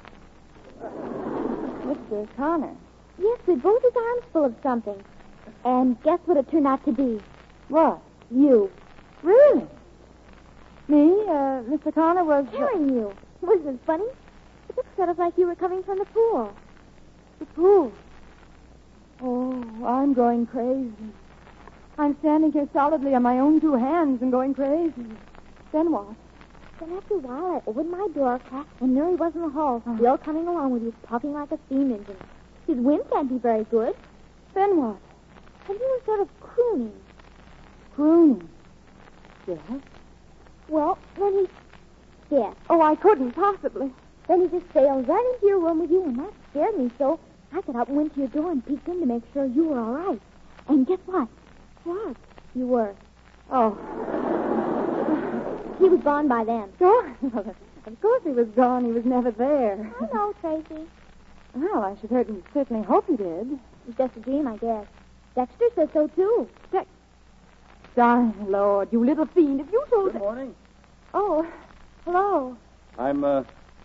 Mr. Connor? Yes, with both his arms full of something. And guess what it turned out to be? What? You. Really? Me? Mr. Connor was... Carrying you. Wasn't it funny? It looked sort of like you were coming from the pool. The pool? Oh, I'm going crazy. I'm standing here solidly on my own two hands and going crazy. Then what? Then after a while, I opened my door, and there he was in the hall, still coming along with you, puffing like a steam engine. His wind can't be very good. Then what? And he was sort of crooning. Crooning? Yes? Well, then he... Yes. Oh, I couldn't possibly. Then he just sailed right into your room with you, and that scared me so I got up and went to your door and peeked in to make sure you were all right. And guess what? What? You were. Oh. He was gone by then. Gone? Of course he was gone. He was never there. I know, Tracy. Well, I should certainly hope he did. It's just a dream, I guess. Dexter said so, too. Darn Lord, you little fiend. If you told... Good morning. Oh, hello. I'm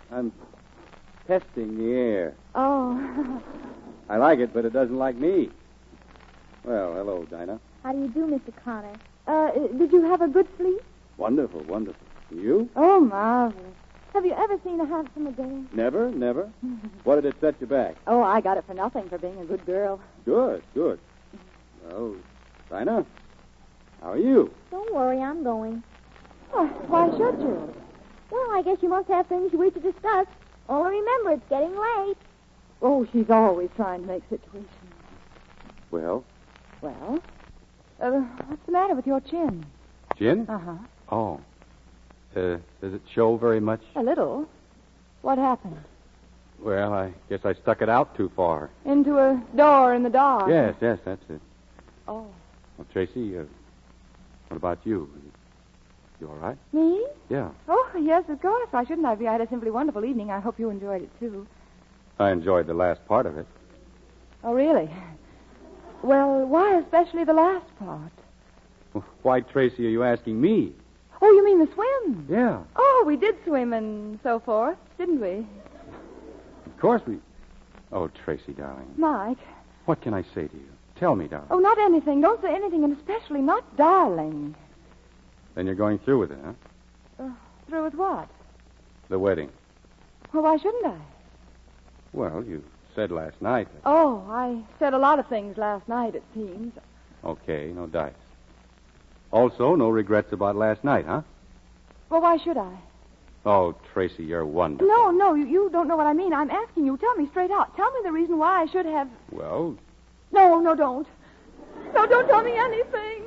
testing the air. Oh. I like it, but it doesn't like me. Well, hello, Dinah. How do you do, Mr. Connor? Did you have a good sleep? Wonderful, wonderful. You? Oh, marvelous. Have you ever seen a handsomer day? Never, never. What did it set you back? Oh, I got it for nothing for being a good girl. Good, good. Well, Dinah, how are you? Don't worry, I'm going. Oh, why should you? Well, I guess you must have things you wish to discuss. Only remember, it's getting late. Oh, she's always trying to make situations. Well? Well, what's the matter with your chin? Chin? Uh-huh. Oh. Does it show very much? A little. What happened? Well, I guess I stuck it out too far. Into a door in the dark. Yes, that's it. Oh. Well, Tracy, what about you? You all right? Me? Yeah. Oh, yes, of course. Why shouldn't I be? I had a simply wonderful evening. I hope you enjoyed it, too. I enjoyed the last part of it. Oh, really? Well, why especially the last part? Why, Tracy, are you asking me? Oh, you mean the swim? Yeah. Oh, we did swim and so forth, didn't we? Of course we... Oh, Tracy, darling. Mike. What can I say to you? Tell me, darling. Oh, not anything. Don't say anything, and especially not darling. Then you're going through with it, huh? Through with what? The wedding. Well, why shouldn't I? Well, you said last night that... Oh, I said a lot of things last night, it seems. Okay, no dice. Also, no regrets about last night, huh? Well, why should I? Oh, Tracy, you're wonderful. No, you don't know what I mean. I'm asking you. Tell me straight out. Tell me the reason why I should have... Well... No, don't. No, don't tell me anything.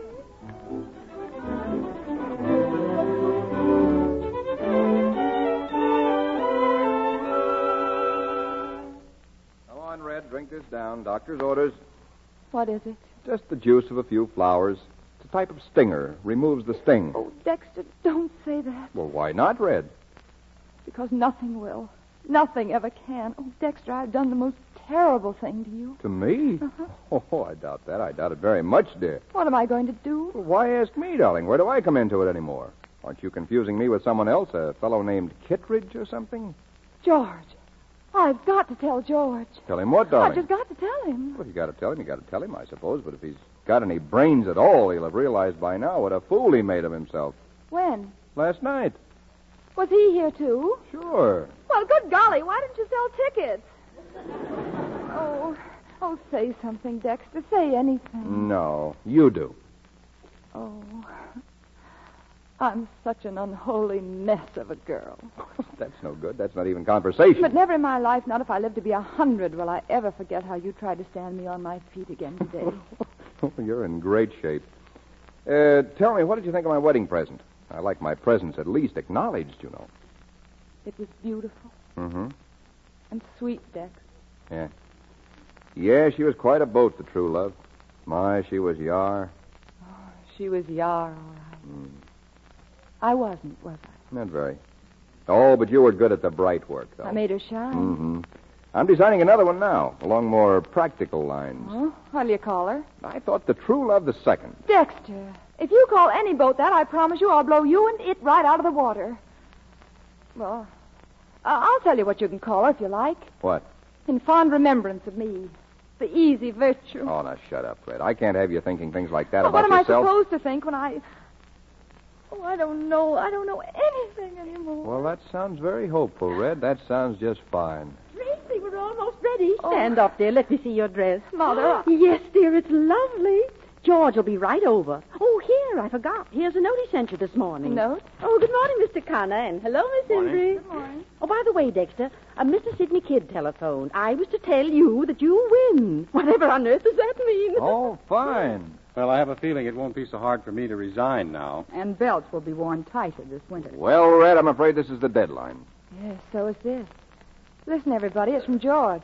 Come on, Red. Drink this down. Doctor's orders. What is it? Just the juice of a few flowers. It's a type of stinger. Removes the sting. Oh, Dexter, don't say that. Well, why not, Red? Because nothing will. Nothing ever can. Oh, Dexter, I've done the most terrible thing to you. To me? Uh-huh. Oh, I doubt that. I doubt it very much, dear. What am I going to do? Well, why ask me, darling? Where do I come into it anymore? Aren't you confusing me with someone else, a fellow named Kittredge or something? George. I've got to tell George. Tell him what, darling? I've just got to tell him. Well, if you got to tell him, you got to tell him, I suppose. But if he's got any brains at all, he'll have realized by now what a fool he made of himself. When? Last night. Was he here, too? Sure. Well, good golly, why didn't you sell tickets? Oh, say something, Dexter. Say anything. No, you do. Oh, I'm such an unholy mess of a girl. That's no good. That's not even conversation. But never in my life, not if I live to be 100, will I ever forget how you tried to stand me on my feet again today. You're in great shape. Tell me, what did you think of my wedding present? I like my presents at least acknowledged, you know. It was beautiful. Mm-hmm. And sweet, Dex. Yeah. Yeah, she was quite a boat, the true love. My, she was yar. Oh, she was yar, all right. I wasn't, was I? Not very. Oh, but you were good at the bright work, though. I made her shine. Mm-hmm. I'm designing another one now, along more practical lines. Oh, what'll you call her? I thought the true love the second. Dexter, if you call any boat that, I promise you I'll blow you and it right out of the water. Well, I'll tell you what you can call her if you like. What? In fond remembrance of me. The easy virtue. Oh, now shut up, Fred. I can't have you thinking things like that well, about what am yourself. I supposed to think when I... Oh, I don't know. I don't know anything anymore. Well, that sounds very hopeful, Red. That sounds just fine. Tracy, we're almost ready. Oh. Stand up, dear. Let me see your dress. Mother. Yes, dear, it's lovely. George will be right over. Oh, here, I forgot. Here's a note he sent you this morning. Note? Oh, good morning, Mr. Connor, and hello, Miss Embry. Good morning. Oh, by the way, Dexter, Mr. Sidney Kidd telephoned. I was to tell you that you win. Whatever on earth does that mean? Oh, fine. Well, I have a feeling it won't be so hard for me to resign now. And belts will be worn tighter this winter. Well, Red, I'm afraid this is the deadline. Yes, so is this. Listen, everybody, it's from George.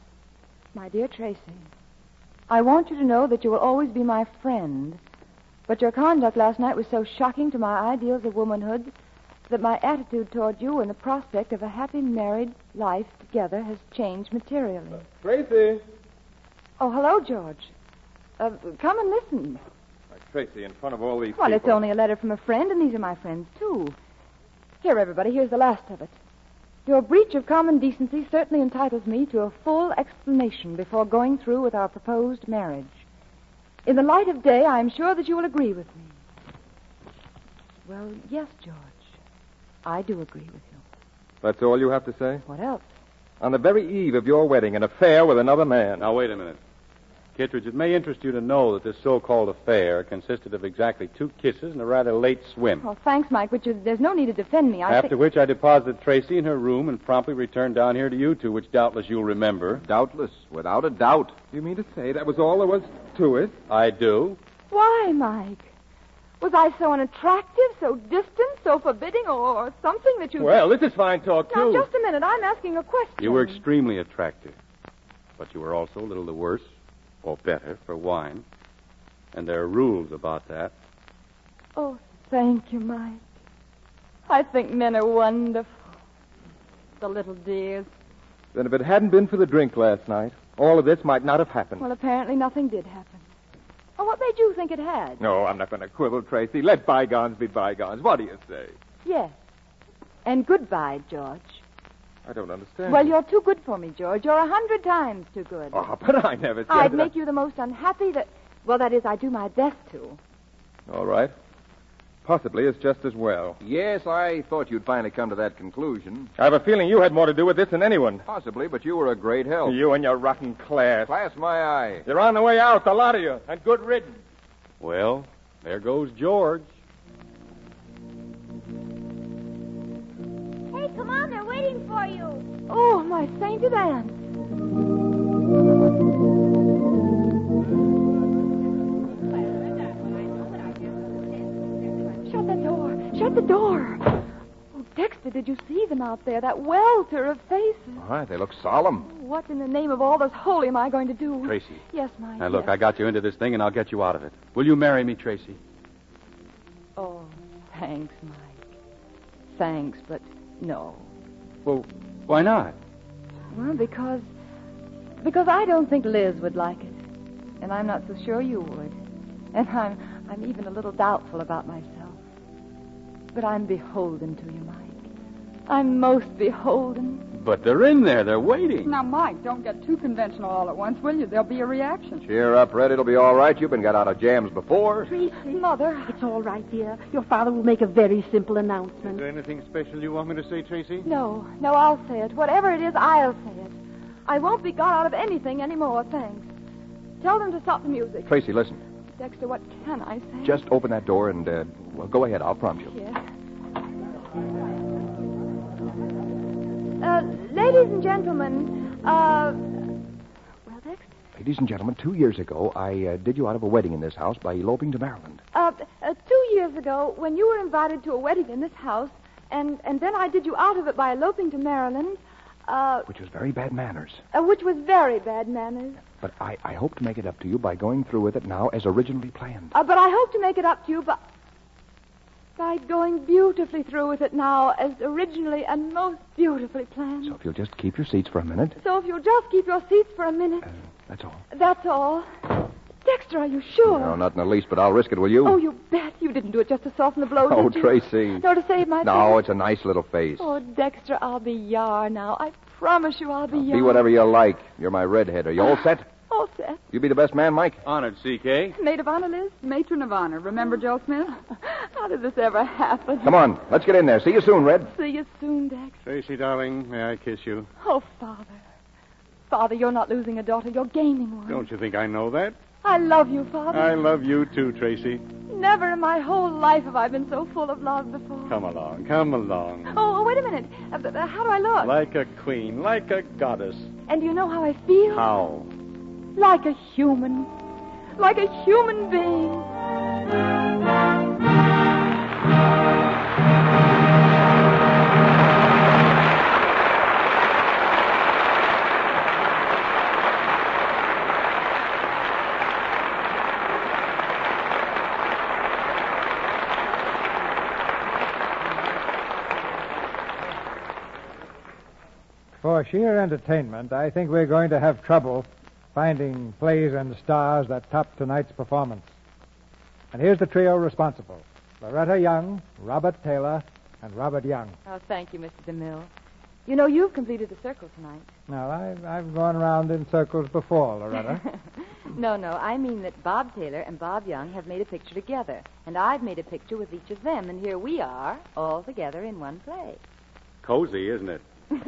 My dear Tracy, I want you to know that you will always be my friend. But your conduct last night was so shocking to my ideals of womanhood that my attitude toward you and the prospect of a happy married life together has changed materially. Tracy. Oh, hello, George. Come and listen. Tracy, in front of all these Well, people. it's only a letter from a friend, and these are my friends, too. Here, everybody, here's the last of it. Your breach of common decency certainly entitles me to a full explanation before going through with our proposed marriage. In the light of day, I am sure that you will agree with me. Well, yes, George. I do agree with you. That's all you have to say? What else? On the very eve of your wedding, an affair with another man. Now, wait a minute. Kittredge, it may interest you to know that this so-called affair consisted of exactly 2 kisses and a rather late swim. Oh, thanks, Mike, but there's no need to defend me. After which I deposited Tracy in her room and promptly returned down here to you two, which doubtless you'll remember. Doubtless, without a doubt. You mean to say that was all there was to it? I do. Why, Mike? Was I so unattractive, so distant, so forbidding, or something that you... Well, this is fine talk, too. Now, just a minute. I'm asking a question. You were extremely attractive. But you were also a little the worse, or better, for wine. And there are rules about that. Oh, thank you, Mike. I think men are wonderful. The little dears. Then if it hadn't been for the drink last night, all of this might not have happened. Well, apparently nothing did happen. Oh, what made you think it had? No, I'm not going to quibble, Tracy. Let bygones be bygones. What do you say? Yes. And goodbye, George. I don't understand. Well, you're too good for me, George. You're 100 times too good. Oh, but I never said I'd that. make you the most unhappy that... Well, that is, I do my best to. All right. Possibly it's just as well. Yes, I thought you'd finally come to that conclusion. I have a feeling you had more to do with this than anyone. Possibly, but you were a great help. You and your rotten class. Class my eye. You're on the way out, the lot of you, and good riddance. Well, there goes George. Hey, come on, they're waiting for you. Oh, my sainted aunt. Shut that door. Shut the door. Oh, Dexter, did you see them out there? That welter of faces. All right, they look solemn. What in the name of all that's holy am I going to do? Tracy. Yes, Mike. Now, look, yes. I got you into this thing, and I'll get you out of it. Will you marry me, Tracy? Oh, thanks, Mike. Thanks, but no. Well, why not? Well, because I don't think Liz would like it. And I'm not so sure you would. And I'm even a little doubtful about myself. But I'm beholden to you, Mike. I'm most beholden. But they're in there. They're waiting. Now, Mike, don't get too conventional all at once, will you? There'll be a reaction. Cheer up, Red. It'll be all right. You've been got out of jams before. Tracy. Mother. It's all right, dear. Your father will make a very simple Is announcement. there anything special you want me to say, Tracy? No, I'll say it. Whatever it is, I'll say it. I won't be got out of anything anymore, thanks. Tell them to stop the music. Tracy, listen. Dexter, what can I say? Just open that door and, well, go ahead. I'll prompt you. Yes. Ladies and gentlemen, well, Dexter? Ladies and gentlemen, 2 years ago, I did you out of a wedding in this house by eloping to Maryland. 2 years ago, when you were invited to a wedding in this house, and then I did you out of it by eloping to Maryland, which was very bad manners. Which was very bad manners. But I hope to make it up to you by going through with it now as originally planned. But I hope to make it up to you by going beautifully through with it now as originally and most beautifully planned. So if you'll just keep your seats for a minute. That's all. That's all. Dexter, are you sure? No, not in the least, but I'll risk it, will you? Oh, you bet. You didn't do it just to soften the blow, Oh, did you? Tracy. No, to save my No, face. it's a nice little face. Oh, Dexter, I'll be yar now. I promise you I'll be yar. Be whatever you like. You're my redhead. Are you all set? All set. You be the best man, Mike? Honored, C.K. Maid of honor, Liz? Matron of honor. Remember Joe Smith? How did this ever happen? Come on. Let's get in there. See you soon, Red. See you soon, Dex. Tracy, darling, may I kiss you? Oh, Father. Father, you're not losing a daughter. You're gaining one. Don't you think I know that? I love you, Father. I love you too, Tracy. Never in my whole life have I been so full of love before. Come along, come along. Oh, wait a minute. How do I look? Like a queen, like a goddess. And do you know how I feel? How? Like a human. Like a human being. For sheer entertainment, I think we're going to have trouble finding plays and stars that top tonight's performance. And here's the trio responsible. Loretta Young, Robert Taylor, and Robert Young. Oh, thank you, Mr. DeMille. You know, you've completed the circle tonight. Now, I've gone around in circles before, Loretta. No, I mean that Bob Taylor and Bob Young have made a picture together. And I've made a picture with each of them. And here we are, all together in one play. Cozy, isn't it?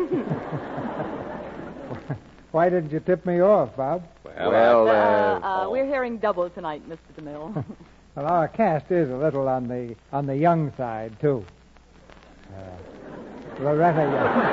Why didn't you tip me off, Bob? We're hearing double tonight, Mr. DeMille. Well, our cast is a little on the young side, too. Loretta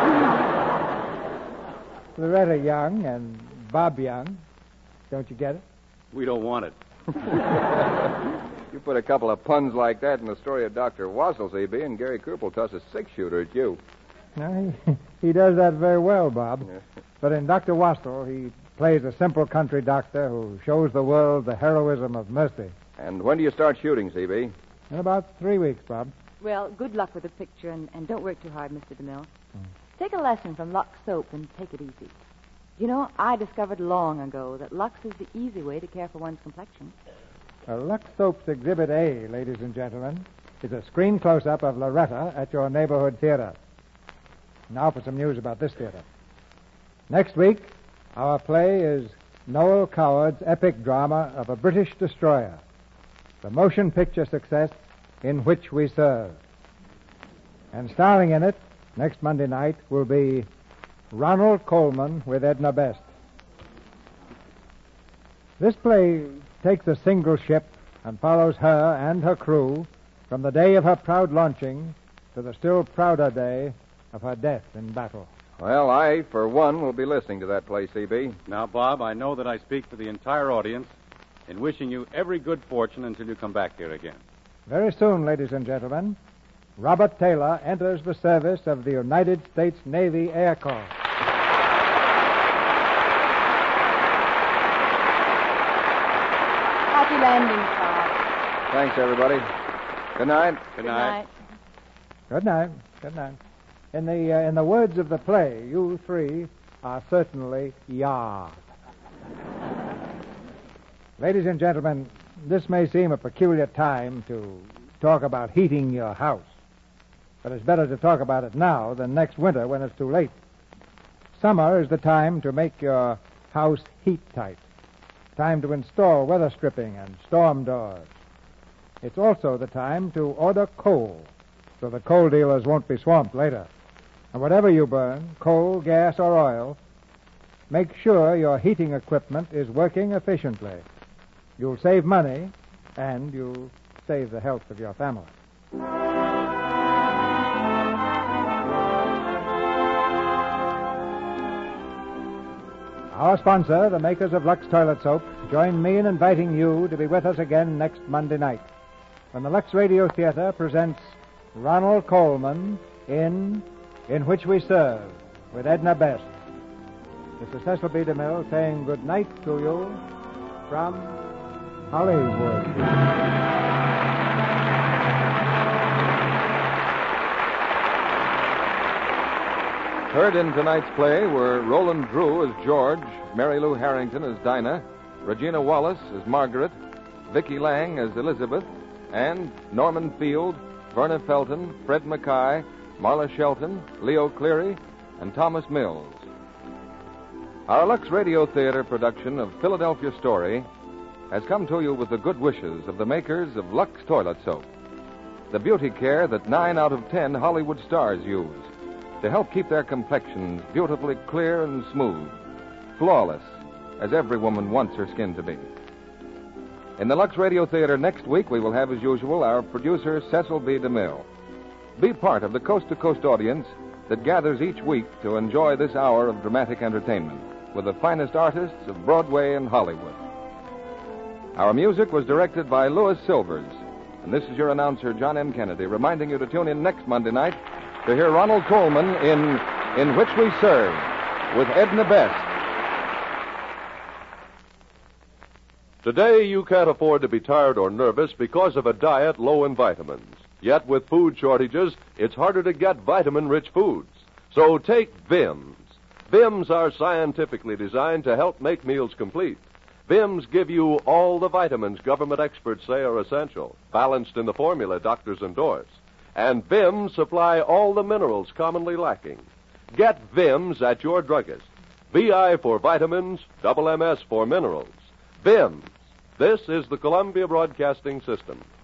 Young and Bob Young. Don't you get it? We don't want it. You put a couple of puns like that in the story of Dr. Wassel, CB, and Gary Cooper will toss a six-shooter at you. No, he does that very well, Bob. But in Dr. Wassel, he plays a simple country doctor who shows the world the heroism of mercy. And when do you start shooting, CB? In about 3 weeks, Bob. Well, good luck with the picture, and don't work too hard, Mr. DeMille. Take a lesson from Lux Soap and take it easy. You know, I discovered long ago that Lux is the easy way to care for one's complexion. Lux Soap's Exhibit A, ladies and gentlemen, is a screen close-up of Loretta at your neighborhood theater. Now for some news about this theater. Next week, our play is Noel Coward's epic drama of a British destroyer, the motion picture success In Which We Serve. And starring in it next Monday night will be Ronald Colman with Edna Best. This play takes a single ship and follows her and her crew from the day of her proud launching to the still prouder day of her death in battle. Well, I, for one, will be listening to that play, C.B. Now, Bob, I know that I speak for the entire audience in wishing you every good fortune until you come back here again. Very soon, ladies and gentlemen, Robert Taylor enters the service of the United States Navy Air Corps. Happy landing, Bob. Thanks, everybody. Good night. Good night. Good night. Good night. In the words of the play, you three are certainly yard. Ladies and gentlemen, this may seem a peculiar time to talk about heating your house, but it's better to talk about it now than next winter when it's too late. Summer is the time to make your house heat tight, time to install weather stripping and storm doors. It's also the time to order coal, so the coal dealers won't be swamped later. And whatever you burn, coal, gas, or oil, make sure your heating equipment is working efficiently. You'll save money, and you'll save the health of your family. Our sponsor, the makers of Lux Toilet Soap, join me in inviting you to be with us again next Monday night when the Lux Radio Theater presents Ronald Colman in Which We Serve with Edna Best. This is Cecil B. DeMille saying good night to you from Hollywood. Heard in tonight's play were Roland Drew as George, Mary Lou Harrington as Dinah, Regina Wallace as Margaret, Vicki Lang as Elizabeth, and Norman Field, Verna Felton, Fred Mackay, Marla Shelton, Leo Cleary, and Thomas Mills. Our Lux Radio Theater production of Philadelphia Story has come to you with the good wishes of the makers of Lux Toilet Soap, the beauty care that 9 out of 10 Hollywood stars use to help keep their complexions beautifully clear and smooth, flawless, as every woman wants her skin to be. In the Lux Radio Theater next week, we will have, as usual, our producer, Cecil B. DeMille. Be part of the coast-to-coast audience that gathers each week to enjoy this hour of dramatic entertainment with the finest artists of Broadway and Hollywood. Our music was directed by Louis Silvers, and this is your announcer, John M. Kennedy, reminding you to tune in next Monday night to hear Ronald Colman in Which We Serve with Edna Best. Today, you can't afford to be tired or nervous because of a diet low in vitamins. Yet, with food shortages, it's harder to get vitamin-rich foods. So take Vims. Vims are scientifically designed to help make meals complete. Vims give you all the vitamins government experts say are essential, balanced in the formula doctors endorse. And Vims supply all the minerals commonly lacking. Get Vims at your druggist. VI for vitamins, double MS for minerals. Vims. This is the Columbia Broadcasting System.